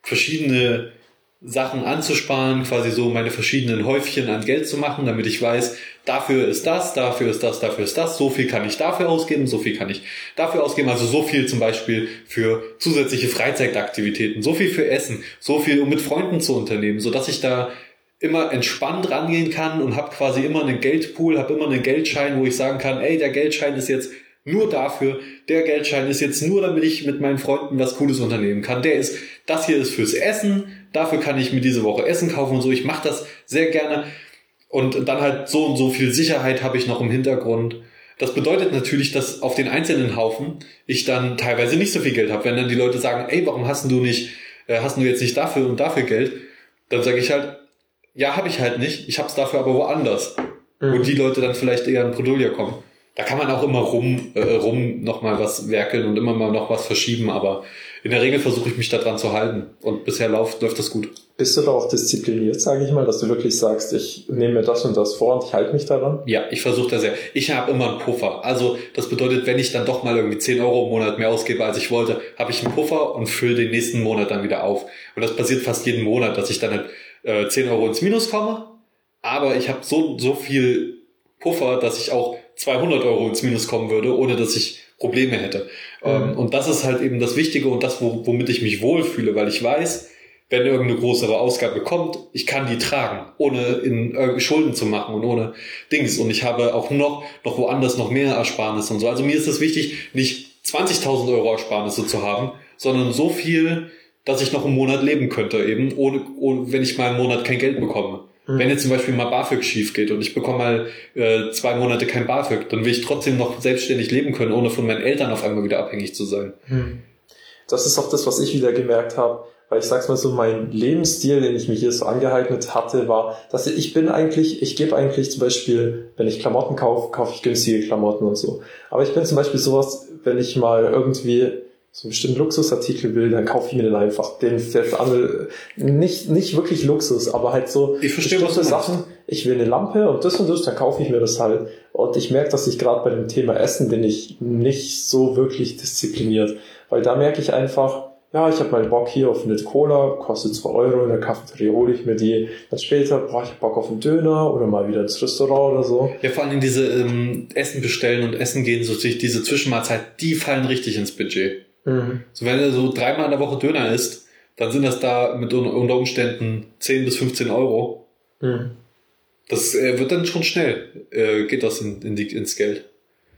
verschiedene Sachen anzusparen, quasi so meine verschiedenen Häufchen an Geld zu machen, damit ich weiß, dafür ist das, dafür ist das, dafür ist das, so viel kann ich dafür ausgeben, so viel kann ich dafür ausgeben, also so viel zum Beispiel für zusätzliche Freizeitaktivitäten, so viel für Essen, so viel um mit Freunden zu unternehmen, sodass ich da immer entspannt rangehen kann und habe quasi immer einen Geldpool, habe immer einen Geldschein, wo ich sagen kann, ey, der Geldschein ist jetzt nur dafür, der Geldschein ist jetzt nur, damit ich mit meinen Freunden was Cooles unternehmen kann. Der ist, das hier ist fürs Essen, dafür kann ich mir diese Woche Essen kaufen und so. Ich mache das sehr gerne und dann halt so und so viel Sicherheit habe ich noch im Hintergrund. Das bedeutet natürlich, dass auf den einzelnen Haufen ich dann teilweise nicht so viel Geld habe. Wenn dann die Leute sagen, ey, warum hast du nicht, äh, hast du jetzt nicht dafür und dafür Geld? Dann sage ich halt, ja, habe ich halt nicht. Ich habe es dafür aber woanders. Mhm. Wo die Leute dann vielleicht eher in Bredouille kommen. Da kann man auch immer rum, äh, rum noch mal was werkeln und immer mal noch was verschieben, aber in der Regel versuche ich mich da dran zu halten und bisher läuft, läuft das gut. Bist du da auch diszipliniert, sage ich mal, dass du wirklich sagst, ich nehme mir das und das vor und ich halte mich daran? Ja, ich versuche da sehr. Ich habe immer einen Puffer. Also das bedeutet, wenn ich dann doch mal irgendwie zehn Euro im Monat mehr ausgebe, als ich wollte, habe ich einen Puffer und fülle den nächsten Monat dann wieder auf. Und das passiert fast jeden Monat, dass ich dann halt äh, zehn Euro ins Minus komme, aber ich habe so, so viel Puffer, dass ich auch zweihundert Euro ins Minus kommen würde, ohne dass ich Probleme hätte. Mhm. Und das ist halt eben das Wichtige und das, womit ich mich wohlfühle, weil ich weiß, wenn irgendeine größere Ausgabe kommt, ich kann die tragen, ohne in Schulden zu machen und ohne Dings. Und ich habe auch noch, noch woanders noch mehr Ersparnisse und so. Also mir ist es wichtig, nicht zwanzigtausend Euro Ersparnisse zu haben, sondern so viel, dass ich noch im Monat leben könnte, eben, ohne, ohne wenn ich mal im Monat kein Geld bekomme. Wenn jetzt zum Beispiel mal BAföG schief geht und ich bekomme mal äh, zwei Monate kein BAföG, dann will ich trotzdem noch selbstständig leben können, ohne von meinen Eltern auf einmal wieder abhängig zu sein. Das ist auch das, was ich wieder gemerkt habe, weil ich sag's mal so, mein Lebensstil, den ich mir hier so angeeignet hatte, war, dass ich bin eigentlich, ich gebe eigentlich zum Beispiel, wenn ich Klamotten kaufe, kaufe ich günstige Klamotten und so. Aber ich bin zum Beispiel sowas, wenn ich mal irgendwie so einen bestimmten Luxusartikel will, dann kaufe ich mir den einfach. Den für andere, nicht, nicht wirklich Luxus, aber halt so ich verstehe, was du Sachen. Ich will eine Lampe und das und das, dann kaufe ich mir das halt. Und ich merke, dass ich gerade bei dem Thema Essen bin ich nicht so wirklich diszipliniert. Weil da merke ich einfach, ja, ich habe mal Bock hier auf eine Cola, kostet zwei Euro, in der Cafeteria hole ich mir die. Dann später brauche ich Bock auf einen Döner oder mal wieder ins Restaurant oder so. Ja, vor allem diese ähm, Essen bestellen und Essen gehen, so diese Zwischenmahlzeit, die fallen richtig ins Budget. Mhm. So, wenn du so dreimal in der Woche Döner isst, dann sind das da mit unter Umständen zehn bis fünfzehn Euro. Mhm. Das äh, wird dann schon schnell, äh, geht das in, in die, ins Geld.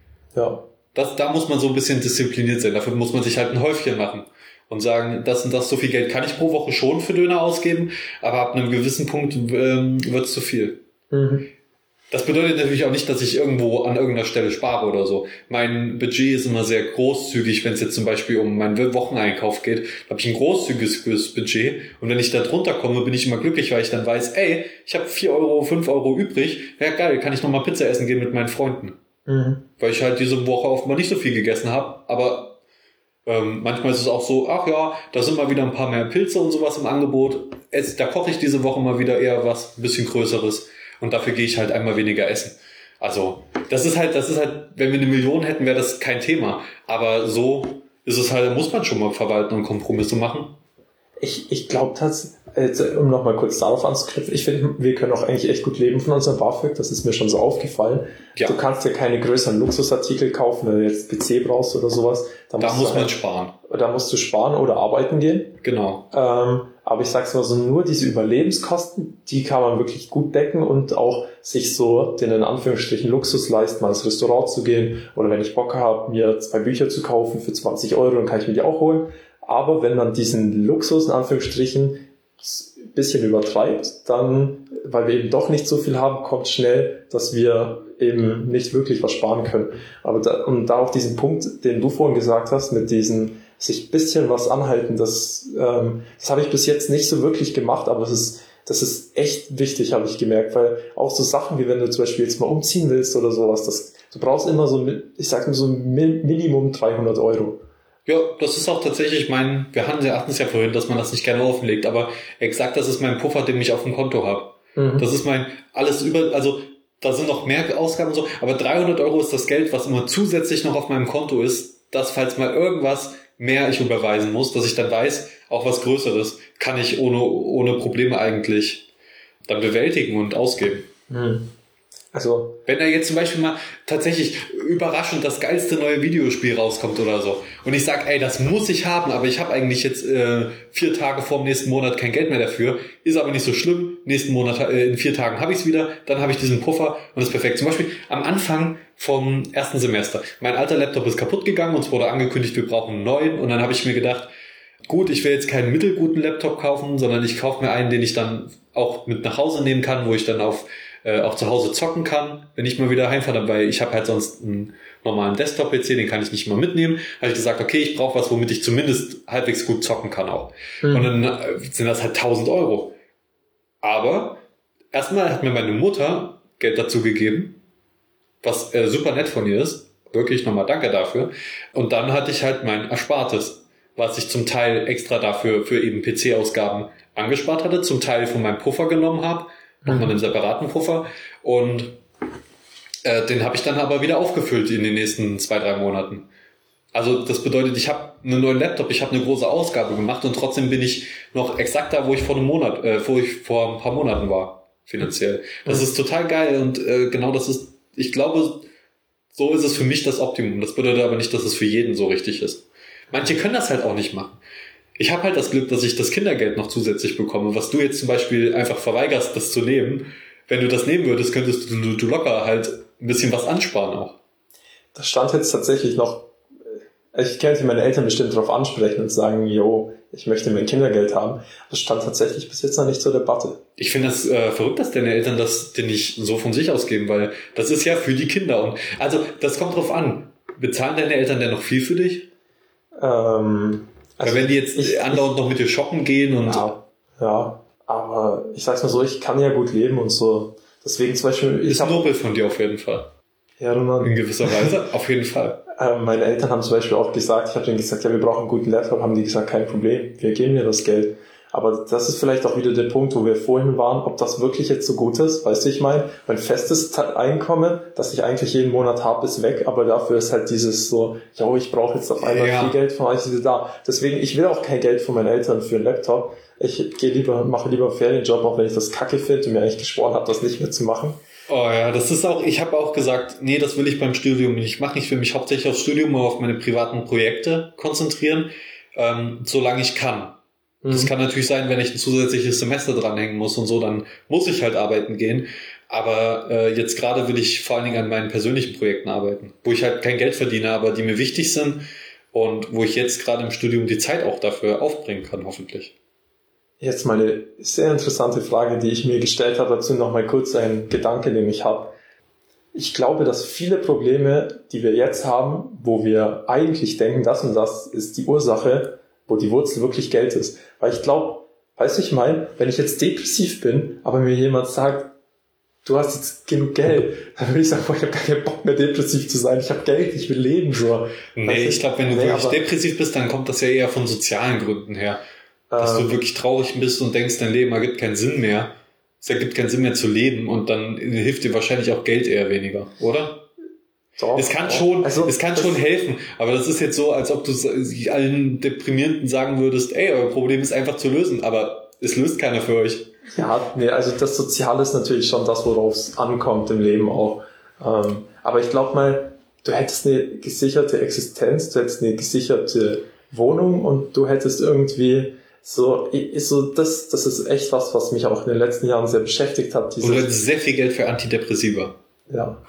Ja. Das, da muss man so ein bisschen diszipliniert sein. Dafür muss man sich halt ein Häufchen machen und sagen, das und das, so viel Geld kann ich pro Woche schon für Döner ausgeben, aber ab einem gewissen Punkt ähm, wird es zu viel. Mhm. Das bedeutet natürlich auch nicht, dass ich irgendwo an irgendeiner Stelle spare oder so. Mein Budget ist immer sehr großzügig, wenn es jetzt zum Beispiel um meinen Wocheneinkauf geht. Da habe ich ein großzügiges Budget und wenn ich da drunter komme, bin ich immer glücklich, weil ich dann weiß, ey, ich habe vier Euro, fünf Euro übrig. Ja geil, kann ich nochmal Pizza essen gehen mit meinen Freunden. Mhm. Weil ich halt diese Woche oft mal nicht so viel gegessen habe, aber ähm, manchmal ist es auch so, ach ja, da sind mal wieder ein paar mehr Pilze und sowas im Angebot. Es, da koche ich diese Woche mal wieder eher was ein bisschen Größeres. Und dafür gehe ich halt einmal weniger essen. Also, das ist halt, das ist halt, wenn wir eine Million hätten, wäre das kein Thema. Aber so ist es halt, muss man schon mal verwalten und Kompromisse machen. Ich, ich glaube tatsächlich, um nochmal kurz darauf anzuknüpfen, ich finde, wir können auch eigentlich echt gut leben von unserem BAföG, das ist mir schon so aufgefallen. Ja. Du kannst dir keine größeren Luxusartikel kaufen, wenn du jetzt P C brauchst oder sowas. Da muss man halt sparen. Da musst du sparen oder arbeiten gehen. Genau. Ähm, aber ich sag's mal so, nur diese Überlebenskosten, die kann man wirklich gut decken und auch sich so den in Anführungsstrichen Luxus leisten, mal ins Restaurant zu gehen oder wenn ich Bock habe, mir zwei Bücher zu kaufen für zwanzig Euro, dann kann ich mir die auch holen. Aber wenn man diesen Luxus in Anführungsstrichen ein bisschen übertreibt, dann, weil wir eben doch nicht so viel haben, kommt schnell, dass wir eben nicht wirklich was sparen können. Aber da, und da auf diesen Punkt, den du vorhin gesagt hast, mit diesen sich ein bisschen was anhalten, das, ähm, das habe ich bis jetzt nicht so wirklich gemacht, aber das ist, das ist echt wichtig, habe ich gemerkt, weil auch so Sachen, wie wenn du zum Beispiel jetzt mal umziehen willst oder sowas, das, du brauchst immer so, ich sag mal so Minimum dreihundert Euro. Ja, das ist auch tatsächlich mein, wir hatten ja, hatten es ja vorhin, dass man das nicht gerne offenlegt, aber exakt das ist mein Puffer, den ich auf dem Konto habe. Mhm. Das ist mein, alles über, also da sind noch mehr Ausgaben und so, aber dreihundert Euro ist das Geld, was immer zusätzlich noch auf meinem Konto ist, dass falls mal irgendwas mehr ich überweisen muss, dass ich dann weiß, auch was Größeres kann ich ohne, ohne Probleme eigentlich dann bewältigen und ausgeben. Hm. Also, wenn da jetzt zum Beispiel mal tatsächlich überraschend das geilste neue Videospiel rauskommt oder so und ich sag, ey, das muss ich haben, aber ich habe eigentlich jetzt äh, vier Tage vor dem nächsten Monat kein Geld mehr dafür, ist aber nicht so schlimm, nächsten Monat, äh, in vier Tagen habe ich es wieder, dann habe ich diesen Puffer und ist perfekt. Zum Beispiel am Anfang vom ersten Semester, mein alter Laptop ist kaputt gegangen, uns wurde angekündigt, wir brauchen einen neuen und dann habe ich mir gedacht, gut, ich will jetzt keinen mittelguten Laptop kaufen, sondern ich kaufe mir einen, den ich dann auch mit nach Hause nehmen kann, wo ich dann auf äh, auch zu Hause zocken kann, wenn ich mal wieder heimfahre, dabei. Ich habe halt sonst einen normalen Desktop-P C, den kann ich nicht mal mitnehmen. Habe ich gesagt, okay, ich brauche was, womit ich zumindest halbwegs gut zocken kann auch. Mhm. Und dann äh, sind das halt tausend Euro. Aber erstmal hat mir meine Mutter Geld dazu gegeben, was äh, super nett von ihr ist. Wirklich nochmal danke dafür. Und dann hatte ich halt mein Erspartes, was ich zum Teil extra dafür für eben P C-Ausgaben angespart hatte, zum Teil von meinem Puffer genommen habe, nochmal mhm. einen separaten Puffer und äh, den habe ich dann aber wieder aufgefüllt in den nächsten zwei, drei Monaten. Also das bedeutet, ich habe einen neuen Laptop, ich habe eine große Ausgabe gemacht und trotzdem bin ich noch exakt da, wo ich vor einem Monat, äh, wo ich vor ein paar Monaten war, finanziell. Das mhm. ist total geil und äh, genau das ist, ich glaube, so ist es für mich das Optimum. Das bedeutet aber nicht, dass es für jeden so richtig ist. Manche können das halt auch nicht machen. Ich habe halt das Glück, dass ich das Kindergeld noch zusätzlich bekomme, was du jetzt zum Beispiel einfach verweigerst, das zu nehmen. Wenn du das nehmen würdest, könntest du, du locker halt ein bisschen was ansparen auch. Das stand jetzt tatsächlich noch, ich könnte meine Eltern bestimmt darauf ansprechen und sagen, jo, ich möchte mein Kindergeld haben. Das stand tatsächlich bis jetzt noch nicht zur Debatte. Ich finde das äh, verrückt, dass deine Eltern das dir nicht so von sich aus geben, weil das ist ja für die Kinder. Und also das kommt drauf an. Bezahlen deine Eltern denn noch viel für dich? Ähm... Also weil wenn die jetzt ich, andauernd ich, noch mit dir shoppen gehen und... Ja, ja, aber ich sag's mal so, ich kann ja gut leben und so. Deswegen zum Beispiel... Ist nobel von dir auf jeden Fall. Ja, Roman. In gewisser Weise, auf jeden Fall. Äh, meine Eltern haben zum Beispiel auch gesagt, ich habe denen gesagt, ja, wir brauchen einen guten Laptop, haben die gesagt, kein Problem, wir geben dir das Geld. Aber das ist vielleicht auch wieder der Punkt, wo wir vorhin waren, ob das wirklich jetzt so gut ist, weißt du, ich meine, mein festes Einkommen, das ich eigentlich jeden Monat habe, ist weg, aber dafür ist halt dieses so, ja, ich brauche jetzt auf einmal ja. viel Geld von euch, ist da. Deswegen, ich will auch kein Geld von meinen Eltern für einen Laptop. Ich gehe lieber, mache lieber einen Ferienjob, auch wenn ich das kacke finde und mir eigentlich geschworen habe, das nicht mehr zu machen. Oh ja, das ist auch, ich habe auch gesagt, nee, das will ich beim Studium nicht. Ich mache nicht für mich hauptsächlich aufs Studium, aber auf meine privaten Projekte konzentrieren, ähm, solange ich kann. Das kann natürlich sein, wenn ich ein zusätzliches Semester dranhängen muss und so, dann muss ich halt arbeiten gehen. Aber äh, jetzt gerade will ich vor allen Dingen an meinen persönlichen Projekten arbeiten, wo ich halt kein Geld verdiene, aber die mir wichtig sind und wo ich jetzt gerade im Studium die Zeit auch dafür aufbringen kann, hoffentlich. Jetzt mal eine sehr interessante Frage, die ich mir gestellt habe, dazu noch mal kurz ein Gedanke, den ich habe. Ich glaube, dass viele Probleme, die wir jetzt haben, wo wir eigentlich denken, das und das ist die Ursache, wo die Wurzel wirklich Geld ist. Weil ich glaube, weißt du, ich meine, wenn ich jetzt depressiv bin, aber mir jemand sagt, du hast jetzt genug Geld, dann würde ich sagen, boah, ich habe gar keinen Bock mehr depressiv zu sein, ich habe Geld, ich will leben. So. Nee, weißt du, ich glaube, wenn du nee, wirklich depressiv bist, dann kommt das ja eher von sozialen Gründen her. Dass ähm, du wirklich traurig bist und denkst, dein Leben ergibt keinen Sinn mehr. Es ergibt keinen Sinn mehr zu leben und dann hilft dir wahrscheinlich auch Geld eher weniger, oder? Doch, es kann doch. schon, also, es kann schon helfen, aber das ist jetzt so, als ob du allen Deprimierenden sagen würdest, ey, euer Problem ist einfach zu lösen, aber es löst keiner für euch. Ja, nee, also das Soziale ist natürlich schon das, worauf es ankommt im Leben auch. Ähm, aber ich glaube mal, du hättest eine gesicherte Existenz, du hättest eine gesicherte Wohnung und du hättest irgendwie so, so das, das ist echt was, was mich auch in den letzten Jahren sehr beschäftigt hat. Und du hättest sehr viel Geld für Antidepressiva. Ja.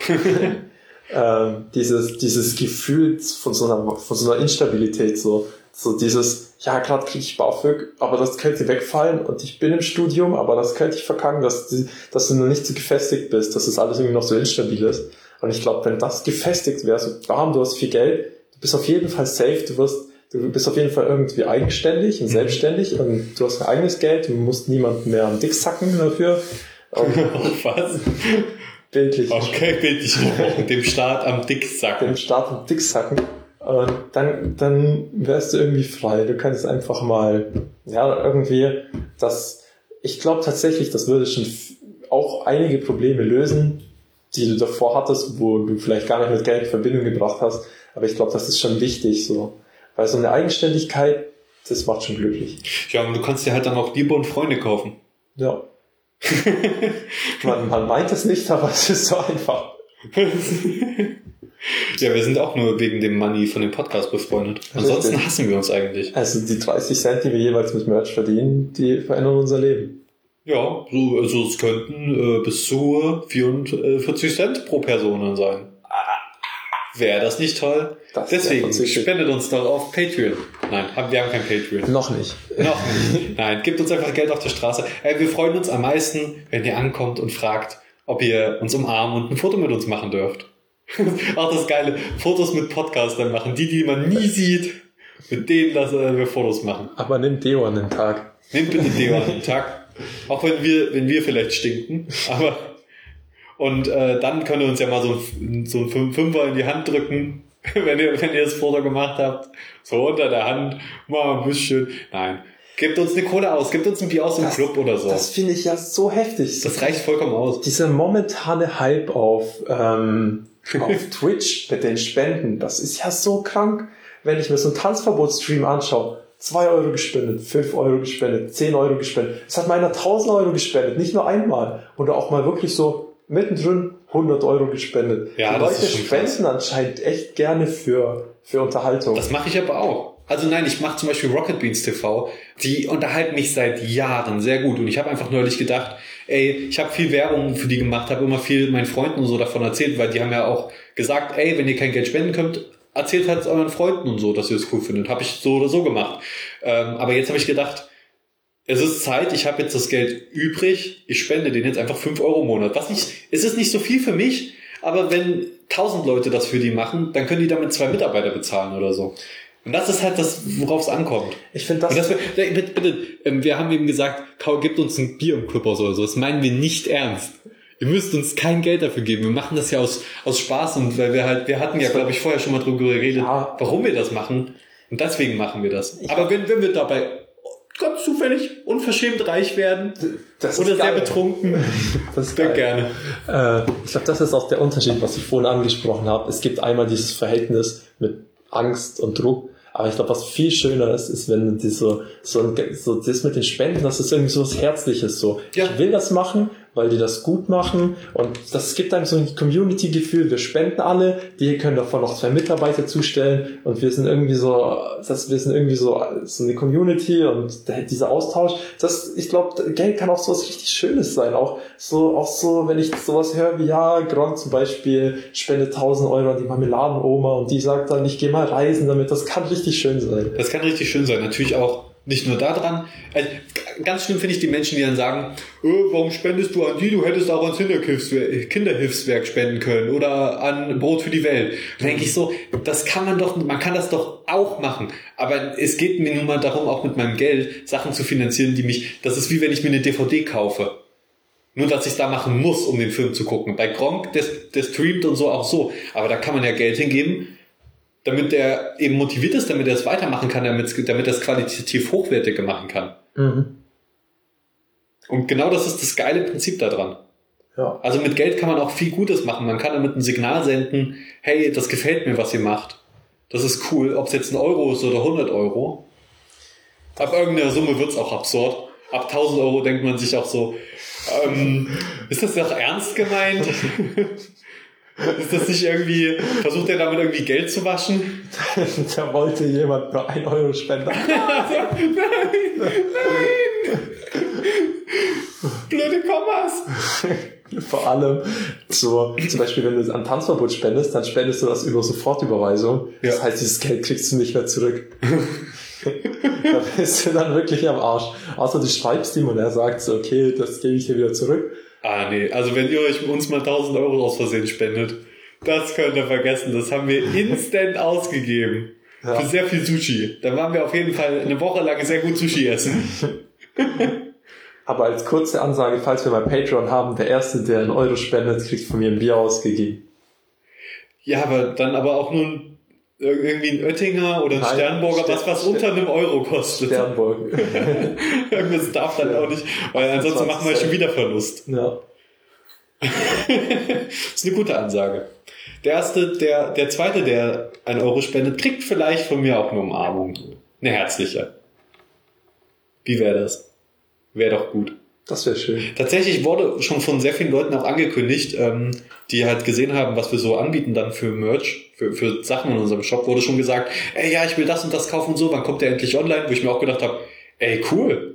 Ähm, dieses, dieses Gefühl von so einer, von so einer Instabilität, so, so dieses, ja, gerade kriege ich BAföG, aber das könnte wegfallen und ich bin im Studium, aber das könnte ich verkacken, dass, dass du noch nicht so gefestigt bist, dass das alles irgendwie noch so instabil ist. Und ich glaube, wenn das gefestigt wäre, so, bam, du hast viel Geld, du bist auf jeden Fall safe, du wirst, du bist auf jeden Fall irgendwie eigenständig und selbstständig und du hast ein eigenes Geld, du musst niemanden mehr am Dick sacken dafür. Und was? Bildlich. Okay, bildlich. Dem Staat am Dicksacken. Dem Staat am Dicksacken. Und dann, dann wärst du irgendwie frei. Du kannst einfach mal, ja, irgendwie, das, ich glaube tatsächlich, das würde schon auch einige Probleme lösen, die du davor hattest, wo du vielleicht gar nicht mit Geld in Verbindung gebracht hast. Aber ich glaube, das ist schon wichtig, so. Weil so eine Eigenständigkeit, das macht schon glücklich. Ja, und du kannst dir halt dann auch Liebe und Freunde kaufen. Ja. man, man meint es nicht, aber es ist so einfach. Ja, wir sind auch nur wegen dem Money von dem Podcast befreundet. Ansonsten Richtig. hassen wir uns eigentlich. Also die dreißig Cent, die wir jeweils mit Merch verdienen, die verändern unser Leben. Ja, so, also es könnten äh, bis zu vierundvierzig Cent pro Person dann sein. Wäre das nicht toll? Das Deswegen wär spendet uns doch auf Patreon. Nein, wir haben kein Patreon. Noch nicht. Noch nicht. Nein, gebt uns einfach Geld auf der Straße. Äh, wir freuen uns am meisten, wenn ihr ankommt und fragt, ob ihr uns umarmen und ein Foto mit uns machen dürft. Auch das geile, Fotos mit Podcastern machen. Die, die man nie sieht, mit denen lassen wir Fotos machen. Aber nimm Deo an den Tag. Nehmt bitte Deo an den Tag. Auch wenn wir, wenn wir vielleicht stinken. Aber und äh, dann könnt ihr uns ja mal so ein, so ein Fünfer in die Hand drücken, wenn ihr, wenn ihr das Foto gemacht habt. So unter der Hand. Mal ein bisschen. Nein. Gebt uns eine Kohle aus. Gebt uns ein Bier aus dem Das- Club oder so. Das finde ich ja so heftig. Das reicht vollkommen aus. Dieser momentane Hype auf, ähm, auf Twitch mit den Spenden, das ist ja so krank. Wenn ich mir so einen Tanzverbot-Stream anschaue, zwei Euro gespendet, fünf Euro gespendet, zehn Euro gespendet. Es hat mal einer tausend Euro gespendet, nicht nur einmal. Oder auch mal wirklich so mittendrin hundert Euro gespendet. Ja, Die das Leute ist schon krass. spenden anscheinend echt gerne für, für Unterhaltung. Das mache ich aber auch. Also nein, ich mache zum Beispiel Rocket Beans T V. Die unterhalten mich seit Jahren sehr gut. Und ich habe einfach neulich gedacht, ey, ich habe viel Werbung für die gemacht, habe immer viel meinen Freunden und so davon erzählt, weil die haben ja auch gesagt, ey, wenn ihr kein Geld spenden könnt, erzählt halt euren Freunden und so, dass ihr es cool findet. Habe ich so oder so gemacht. Ähm, aber jetzt habe ich gedacht, es ist Zeit, ich habe jetzt das Geld übrig, ich spende denen jetzt einfach fünf Euro im Monat. Was nicht, es ist nicht so viel für mich, aber wenn tausend Leute das für die machen, dann können die damit zwei Mitarbeiter bezahlen oder so. Und das ist halt das, worauf es ankommt. Ich finde das, Und das wir, bitte, bitte, ähm, wir haben eben gesagt, Kau, gebt uns ein Bier im Clubhaus oder so. Das meinen wir nicht ernst. Ihr müsst uns kein Geld dafür geben. Wir machen das ja aus, aus Spaß und weil wir halt, wir hatten ja, glaube ich, vorher schon mal drüber geredet, Ja. warum wir das machen. Und deswegen machen wir das. Aber wenn, wenn wir dabei ganz zufällig unverschämt reich werden das ist oder sehr geil. betrunken, Das ist dann geil. gerne. Äh, ich glaube, das ist auch der Unterschied, was ich vorhin angesprochen habe. Es gibt einmal dieses Verhältnis mit Angst und Druck, aber ich glaube, was viel schöner ist, ist, wenn die so, so, ein, so das mit den Spenden, das ist irgendwie so was Herzliches, so. Ja. Ich will das machen, weil die das gut machen und das gibt einem so ein Community-Gefühl, wir spenden alle, die können davon noch zwei Mitarbeiter zustellen und wir sind irgendwie so, das, wir sind irgendwie so, so eine Community und dieser Austausch, das, ich glaube, Geld kann auch so was richtig Schönes sein, auch so, auch so, wenn ich sowas höre wie, ja, Gronk zum Beispiel spendet tausend Euro an die Marmeladenoma und die sagt dann, ich gehe mal reisen damit, das kann richtig schön sein. Das kann richtig schön sein. Natürlich auch nicht nur da dran. Also, g- ganz schlimm finde ich die Menschen, die dann sagen, äh, warum spendest du an die? Du hättest auch ans Kinderhilfswerk, Kinderhilfswerk spenden können oder an Brot für die Welt. Da denke ich so, das kann man doch, man kann das doch auch machen. Aber es geht mir nun mal darum, auch mit meinem Geld Sachen zu finanzieren, die mich, das ist wie wenn ich mir eine D V D kaufe. Nur, dass ich es da machen muss, um den Film zu gucken. Bei Gronk, der, der streamt und so auch so. Aber da kann man ja Geld hingeben, damit der eben motiviert ist, damit er es weitermachen kann, damit, damit er es qualitativ hochwertiger machen kann. Mhm. Und genau das ist das geile Prinzip daran. Ja. Also mit Geld kann man auch viel Gutes machen. Man kann damit ein Signal senden, hey, das gefällt mir, was ihr macht. Das ist cool, ob es jetzt ein Euro ist oder hundert Euro. Ab irgendeiner Summe wird's auch absurd. Ab tausend Euro denkt man sich auch so, ähm, ist das doch ernst gemeint? Ist das nicht irgendwie, versucht er damit irgendwie Geld zu waschen? Da wollte jemand nur ein Euro spenden. Blöde Kommas! Vor allem, so, zum Beispiel, wenn du an Tanzverbot spendest, dann spendest du das über Sofortüberweisung. Ja. Das heißt, dieses Geld kriegst du nicht mehr zurück. Da bist du dann wirklich am Arsch. Außer du schreibst ihm und er sagt so, okay, das gebe ich dir wieder zurück. Ah, nee, also wenn ihr euch uns mal tausend Euro aus Versehen spendet, das könnt ihr vergessen, das haben wir instant ausgegeben. Ja. Für sehr viel Sushi. Da waren wir auf jeden Fall eine Woche lang sehr gut Sushi essen. Aber als kurze Ansage, falls wir mal Patreon haben, der Erste, der einen Euro spendet, kriegt von mir ein Bier ausgegeben. Ja, aber dann aber auch nur ein, irgendwie ein Oettinger oder ein Nein, Sternburger, Stern- was was unter einem Euro kostet. Sternburg. Irgendwas darf dann auch nicht, weil ansonsten machen wir schon wieder Verlust. Ja. Das ist eine gute Ansage. Der erste, der, der zweite, der ein Euro spendet, kriegt vielleicht von mir auch eine Umarmung. Eine herzliche. Wie wäre das? Wäre doch gut. Das wäre schön. Tatsächlich wurde schon von sehr vielen Leuten auch angekündigt, ähm, die halt gesehen haben, was wir so anbieten dann für Merch, für, für Sachen in unserem Shop, wurde schon gesagt, ey, ja, ich will das und das kaufen und so, wann kommt der endlich online? Wo ich mir auch gedacht habe, ey, cool.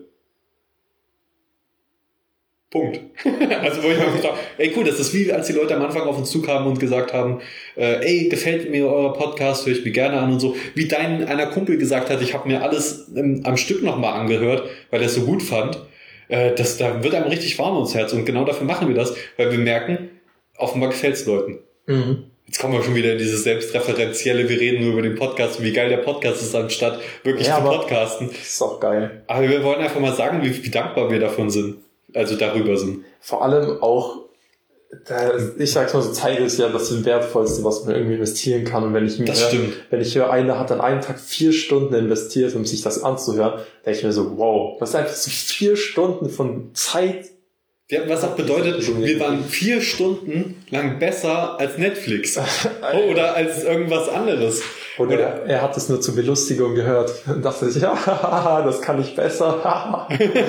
Punkt. Also wo ich mir gedacht habe, ey, cool, das ist wie, als die Leute am Anfang auf uns zukamen und gesagt haben, äh, ey, gefällt mir euer Podcast, höre ich mir gerne an und so. Wie dein einer Kumpel gesagt hat, ich habe mir alles ähm, am Stück nochmal angehört, weil er es so gut fand. Äh, das, da wird einem richtig warm ums Herz und genau dafür machen wir das, weil wir merken, offenbar gefällt es Leuten. Mhm. Jetzt kommen wir schon wieder in dieses selbstreferenzielle, wir reden nur über den Podcast und wie geil der Podcast ist, anstatt wirklich ja, zu podcasten. Das ist auch geil. Aber wir wollen einfach mal sagen, wie, wie dankbar wir davon sind, also darüber sind. Vor allem auch, ich sag's mal so, Zeit ist ja das Wertvollste, was man irgendwie investieren kann. Und wenn ich mir, Das stimmt. wenn ich höre, einer hat an einem Tag vier Stunden investiert, um sich das anzuhören, denke ich mir so, wow, das ist einfach so vier Stunden von Zeit. Ja, was auch bedeutet, wir waren vier Stunden lang besser als Netflix. Oder als irgendwas anderes. Oder, Oder er hat es nur zur Belustigung gehört und dachte sich, ja, das kann ich besser.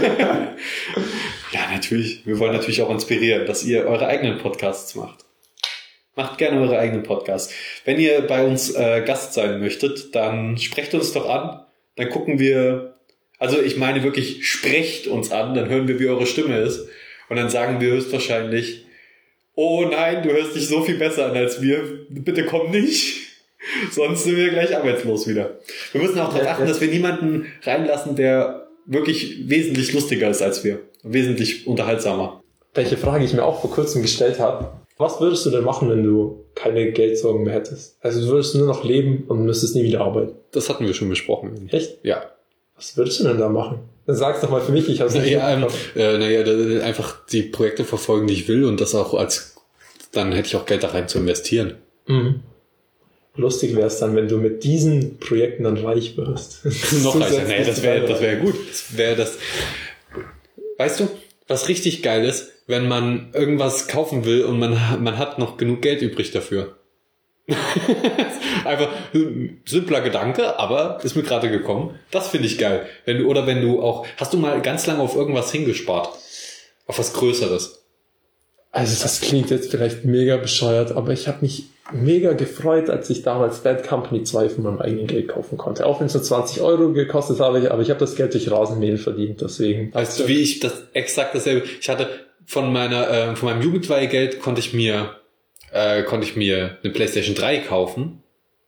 Ja, natürlich. Wir wollen natürlich auch inspirieren, dass ihr eure eigenen Podcasts macht. Macht gerne eure eigenen Podcasts. Wenn ihr bei uns äh, Gast sein möchtet, dann sprecht uns doch an. Dann gucken wir, also ich meine wirklich, sprecht uns an, dann hören wir, wie eure Stimme ist. Und dann sagen wir höchstwahrscheinlich, oh nein, du hörst dich so viel besser an als wir. Bitte komm nicht. Sonst sind wir gleich arbeitslos wieder. Wir müssen auch darauf achten, dass wir niemanden reinlassen, der wirklich wesentlich lustiger ist als wir. Wesentlich unterhaltsamer. Welche Frage ich mir auch vor kurzem gestellt habe. Was würdest du denn machen, wenn du keine Geldsorgen mehr hättest? Also du würdest nur noch leben und müsstest nie wieder arbeiten. Das hatten wir schon besprochen. Echt? Ja. Was würdest du denn da machen? Dann sag's doch mal für mich, ich hab's nicht naja, ähm, äh, naja, einfach die Projekte verfolgen, die ich will und das auch als, dann hätte ich auch Geld da rein zu investieren. Mhm. Lustig wäre es dann, wenn du mit diesen Projekten dann reich wirst. Noch reicher. Nee, das wäre das wäre gut. Das wäre das. Weißt du, was richtig geil ist, wenn man irgendwas kaufen will und man man hat noch genug Geld übrig dafür. Einfach simpler Gedanke, aber ist mir gerade gekommen. Das finde ich geil. Wenn du oder wenn du auch, hast du mal ganz lange auf irgendwas hingespart? Auf was Größeres? Also das klingt jetzt vielleicht mega bescheuert, aber ich habe mich mega gefreut, als ich damals Bad Company zwei von meinem eigenen Geld kaufen konnte. Auch wenn es nur zwanzig Euro gekostet habe, aber ich habe das Geld durch Rasenmähen verdient, deswegen. Weißt du, wie ich das exakt dasselbe, ich hatte von meiner, äh, von meinem Jugendweihgeld konnte ich mir, äh, konnte ich mir eine PlayStation drei kaufen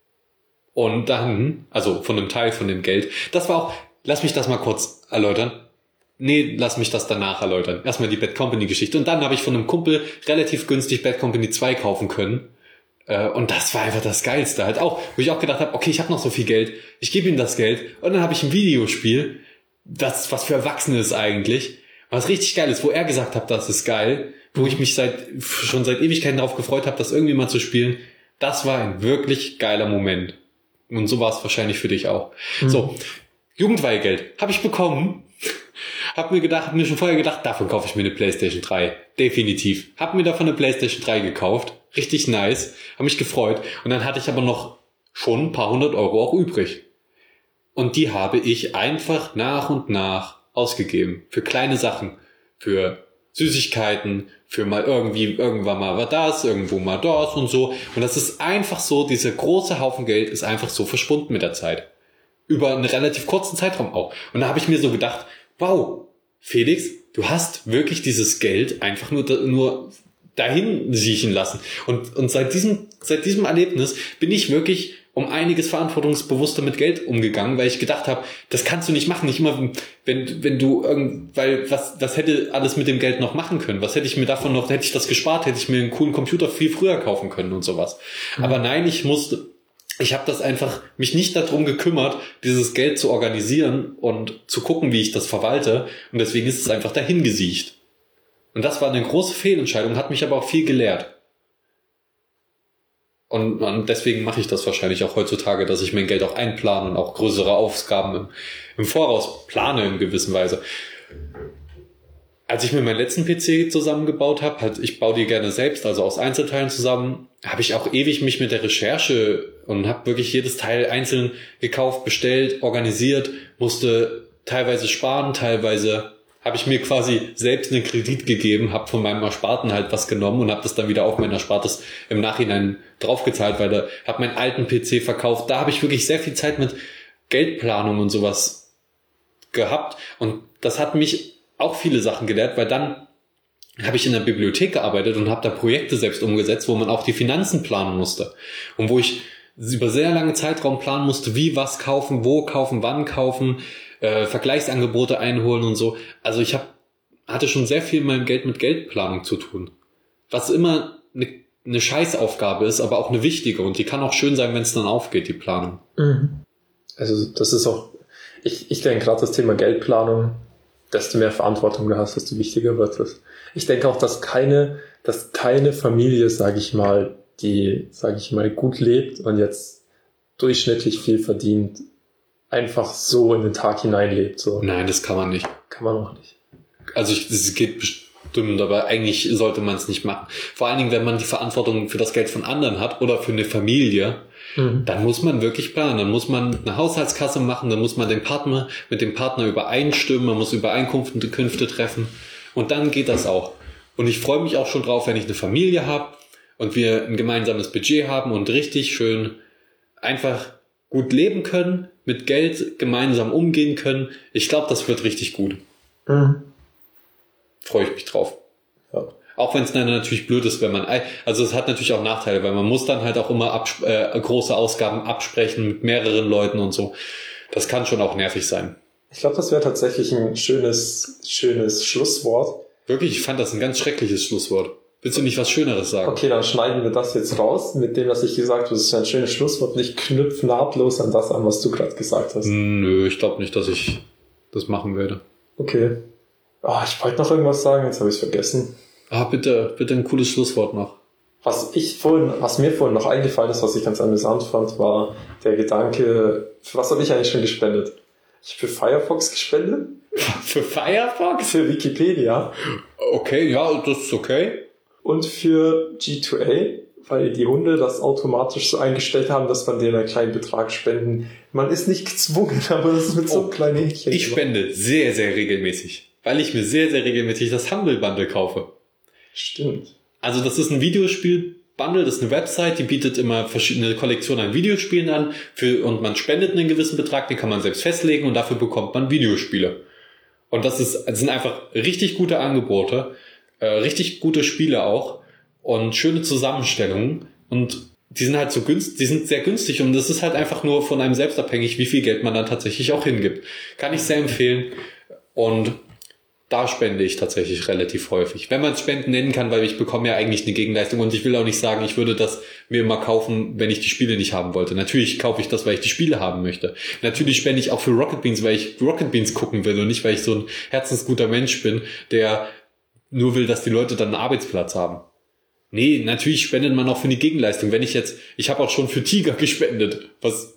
und dann, also von einem Teil von dem Geld, das war auch, lass mich das mal kurz erläutern. Nee, lass mich das danach erläutern. Erstmal die Bad Company Geschichte und dann habe ich von einem Kumpel relativ günstig Bad Company zwei kaufen können. Und das war einfach das Geilste halt auch, wo ich auch gedacht habe, okay, ich habe noch so viel Geld, ich gebe ihm das Geld und dann habe ich ein Videospiel, das was für Erwachsene ist eigentlich, was richtig geil ist, wo er gesagt hat, das ist geil, wo ich mich seit schon seit Ewigkeiten darauf gefreut habe, das irgendwie mal zu spielen. Das war ein wirklich geiler Moment. Und so war es wahrscheinlich für dich auch. Mhm. So, Jugendweihgeld habe ich bekommen. Hab mir gedacht, hab mir schon vorher gedacht, davon kaufe ich mir eine PlayStation drei. Definitiv. Hab mir davon eine PlayStation drei gekauft. Richtig nice. Hab mich gefreut. Und dann hatte ich aber noch schon ein paar hundert Euro auch übrig. Und die habe ich einfach nach und nach ausgegeben. Für kleine Sachen. Für Süßigkeiten. Für mal irgendwie, irgendwann mal war das, irgendwo mal das und so. Und das ist einfach so, dieser große Haufen Geld ist einfach so verschwunden mit der Zeit. Über einen relativ kurzen Zeitraum auch. Und da habe ich mir so gedacht, wow, Felix, du hast wirklich dieses Geld einfach nur, nur dahin siechen lassen. Und, und seit diesem, seit diesem Erlebnis bin ich wirklich um einiges verantwortungsbewusster mit Geld umgegangen, weil ich gedacht habe, das kannst du nicht machen. Nicht immer, wenn, wenn du irgend, weil was, was hätte alles mit dem Geld noch machen können? Was hätte ich mir davon noch, hätte ich das gespart, hätte ich mir einen coolen Computer viel früher kaufen können und sowas. Mhm. Aber nein, ich musste, ich habe das einfach, mich nicht darum gekümmert, dieses Geld zu organisieren und zu gucken, wie ich das verwalte. Und deswegen ist es einfach dahin gesiecht. Und das war eine große Fehlentscheidung, hat mich aber auch viel gelehrt. Und, und deswegen mache ich das wahrscheinlich auch heutzutage, dass ich mein Geld auch einplane und auch größere Ausgaben im, im Voraus plane in gewisser Weise. als ich mir meinen letzten P C zusammengebaut habe, halt, ich baue die gerne selbst, also aus Einzelteilen zusammen, habe ich auch ewig mich mit der Recherche und habe wirklich jedes Teil einzeln gekauft, bestellt, organisiert, musste teilweise sparen, teilweise habe ich mir quasi selbst einen Kredit gegeben, habe von meinem Ersparten halt was genommen und habe das dann wieder auf mein Erspartes im Nachhinein draufgezahlt, weil da habe meinen alten P C verkauft. Da habe ich wirklich sehr viel Zeit mit Geldplanung und sowas gehabt und das hat mich auch viele Sachen gelehrt, weil dann habe ich in der Bibliothek gearbeitet und habe da Projekte selbst umgesetzt, wo man auch die Finanzen planen musste und wo ich über sehr lange Zeitraum planen musste, wie was kaufen, wo kaufen, wann kaufen, äh, Vergleichsangebote einholen und so. Also ich hab, hatte schon sehr viel in meinem Geld mit Geldplanung zu tun, was immer eine, eine Scheißaufgabe ist, aber auch eine wichtige und die kann auch schön sein, wenn es dann aufgeht, die Planung. Mhm. Also das ist auch, ich, ich denke gerade das Thema Geldplanung, desto mehr Verantwortung du hast, desto wichtiger wird es. Ich denke auch, dass keine, dass keine Familie, sage ich mal, die, sage ich mal, gut lebt und jetzt durchschnittlich viel verdient, einfach so in den Tag hineinlebt. So. Nein, das kann man nicht. Kann man auch nicht. Also es geht bestimmt, aber eigentlich sollte man es nicht machen. Vor allen Dingen, wenn man die Verantwortung für das Geld von anderen hat oder für eine Familie, mhm. dann muss man wirklich planen. Dann muss man eine Haushaltskasse machen, dann muss man den Partner mit dem Partner übereinstimmen, man muss Übereinkünfte Künfte treffen und dann geht das auch. Und ich freue mich auch schon drauf, wenn ich eine Familie habe und wir ein gemeinsames Budget haben und richtig schön einfach gut leben können, mit Geld gemeinsam umgehen können. Ich glaube, das wird richtig gut. Mhm. Freue ich mich drauf. Ja. Auch wenn es dann natürlich blöd ist, wenn man, also es hat natürlich auch Nachteile, weil man muss dann halt auch immer absp- äh, große Ausgaben absprechen mit mehreren Leuten und so. Das kann schon auch nervig sein. Ich glaube, das wäre tatsächlich ein schönes, schönes Schlusswort. Wirklich, ich fand das ein ganz schreckliches Schlusswort. Willst du nicht was Schöneres sagen? Okay, dann schneiden wir das jetzt raus, mit dem, was ich gesagt habe. Das ist ein schönes Schlusswort. Und ich knüpfe nahtlos an das an, was du gerade gesagt hast. Nö, ich glaube nicht, dass ich das machen werde. Okay. Oh, ich wollte noch irgendwas sagen, jetzt habe ich es vergessen. Ah, bitte, bitte ein cooles Schlusswort noch. Was ich vorhin, was mir vorhin noch eingefallen ist, was ich ganz amüsant fand, war der Gedanke, für was habe ich eigentlich schon gespendet? Ich habe für Firefox gespendet. Für Firefox? Für Wikipedia. Okay, ja, das ist okay. Und für G zwei A, weil die Hunde das automatisch so eingestellt haben, dass man denen einen kleinen Betrag spenden. Man ist nicht gezwungen, aber das ist mit so oh, kleinen Häkchen. Ich spende sehr, sehr regelmäßig, weil ich mir sehr, sehr regelmäßig das Humble Bundle kaufe. Stimmt. Also das ist ein Videospiel-Bundle, das ist eine Website, die bietet immer verschiedene Kollektionen an Videospielen an für, und man spendet einen gewissen Betrag, den kann man selbst festlegen und dafür bekommt man Videospiele. Und das ist, das sind einfach richtig gute Angebote, äh, richtig gute Spiele auch und schöne Zusammenstellungen und die sind halt so günstig, die sind sehr günstig und das ist halt einfach nur von einem selbst abhängig, wie viel Geld man dann tatsächlich auch hingibt. Kann ich sehr empfehlen und da spende ich tatsächlich relativ häufig. Wenn man es Spenden nennen kann, weil ich bekomme ja eigentlich eine Gegenleistung und ich will auch nicht sagen, ich würde das mir mal kaufen, wenn ich die Spiele nicht haben wollte. Natürlich kaufe ich das, weil ich die Spiele haben möchte. Natürlich spende ich auch für Rocket Beans, weil ich Rocket Beans gucken will und nicht, weil ich so ein herzensguter Mensch bin, der nur will, dass die Leute dann einen Arbeitsplatz haben. Nee, natürlich spendet man auch für die Gegenleistung. Wenn ich jetzt, ich habe auch schon für Tiger gespendet, was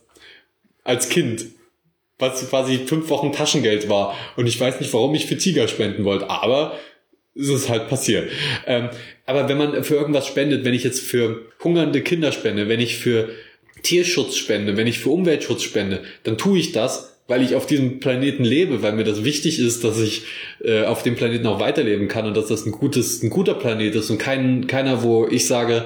als Kind, was quasi fünf Wochen Taschengeld war. Und ich weiß nicht, warum ich für Tiger spenden wollte, aber es ist halt passiert. Ähm, aber wenn man für irgendwas spendet, wenn ich jetzt für hungernde Kinder spende, wenn ich für Tierschutz spende, wenn ich für Umweltschutz spende, dann tue ich das, weil ich auf diesem Planeten lebe, weil mir das wichtig ist, dass ich äh, auf dem Planeten auch weiterleben kann und dass das ein gutes, ein guter Planet ist und kein, keiner, wo ich sage,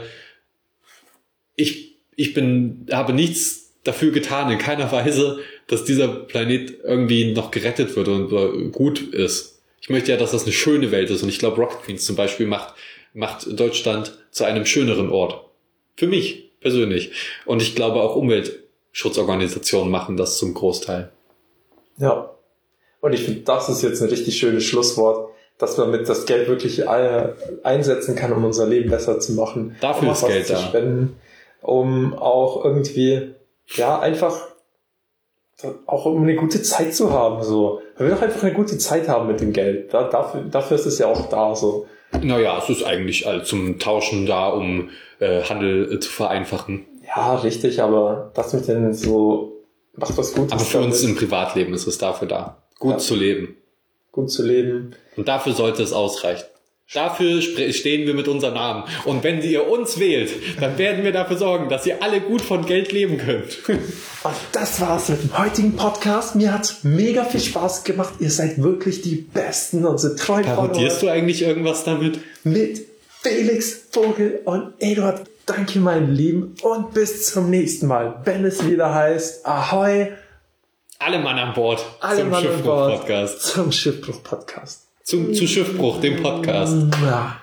ich, ich bin, habe nichts dafür getan, in keiner Weise, dass dieser Planet irgendwie noch gerettet wird und äh, gut ist. Ich möchte ja, dass das eine schöne Welt ist und ich glaube, Rocket Beans zum Beispiel macht, macht Deutschland zu einem schöneren Ort. Für mich persönlich. Und ich glaube auch Umweltschutzorganisationen machen das zum Großteil. Ja. Und ich finde, das ist jetzt ein richtig schönes Schlusswort, dass man mit das Geld wirklich einsetzen kann, um unser Leben besser zu machen. Dafür um ist Geld zu da. Spenden, um auch irgendwie, ja, einfach auch um eine gute Zeit zu haben, so. Man will doch einfach eine gute Zeit haben mit dem Geld. Da, dafür, dafür ist es ja auch da, so. Naja, es ist eigentlich all zum Tauschen da, um äh, Handel äh, zu vereinfachen. Ja, richtig, aber das mit den so, macht was Gutes. Aber für uns im Privatleben ist es dafür da, gut ja. zu leben. gut zu leben. Und dafür sollte es ausreichen. Dafür stehen wir mit unserem Namen. Und wenn ihr uns wählt, dann werden wir dafür sorgen, dass ihr alle gut von Geld leben könnt. Und das war's mit dem heutigen Podcast. Mir hat's mega viel Spaß gemacht. Ihr seid wirklich die Besten, unsere treuen Follower. Parodierst du eigentlich irgendwas damit? Mit Felix Vogel und Eduard. Danke, meine Lieben. Und bis zum nächsten Mal, wenn es wieder heißt Ahoi. Alle Mann an Bord Alle zum Mann an Bord Schiffbruch-Podcast. Zum Schiffbruch-Podcast. Zum, zu Schiffbruch, dem Podcast. Ja.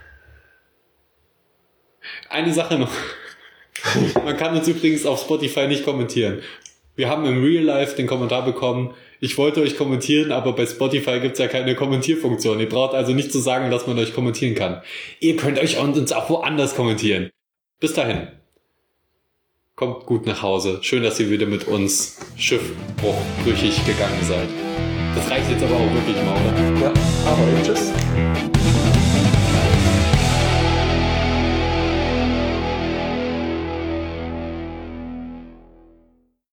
Eine Sache noch. Man kann uns übrigens auf Spotify nicht kommentieren. Wir haben im Real Life den Kommentar bekommen, ich wollte euch kommentieren, aber bei Spotify gibt's ja keine Kommentierfunktion. Ihr braucht also nicht zu sagen, dass man euch kommentieren kann. Ihr könnt euch uns auch woanders kommentieren. Bis dahin. Kommt gut nach Hause. Schön, dass ihr wieder mit uns schiffbruchbrüchig gegangen seid. Das reicht jetzt aber auch wirklich mal, oder? Ja, aber tschüss.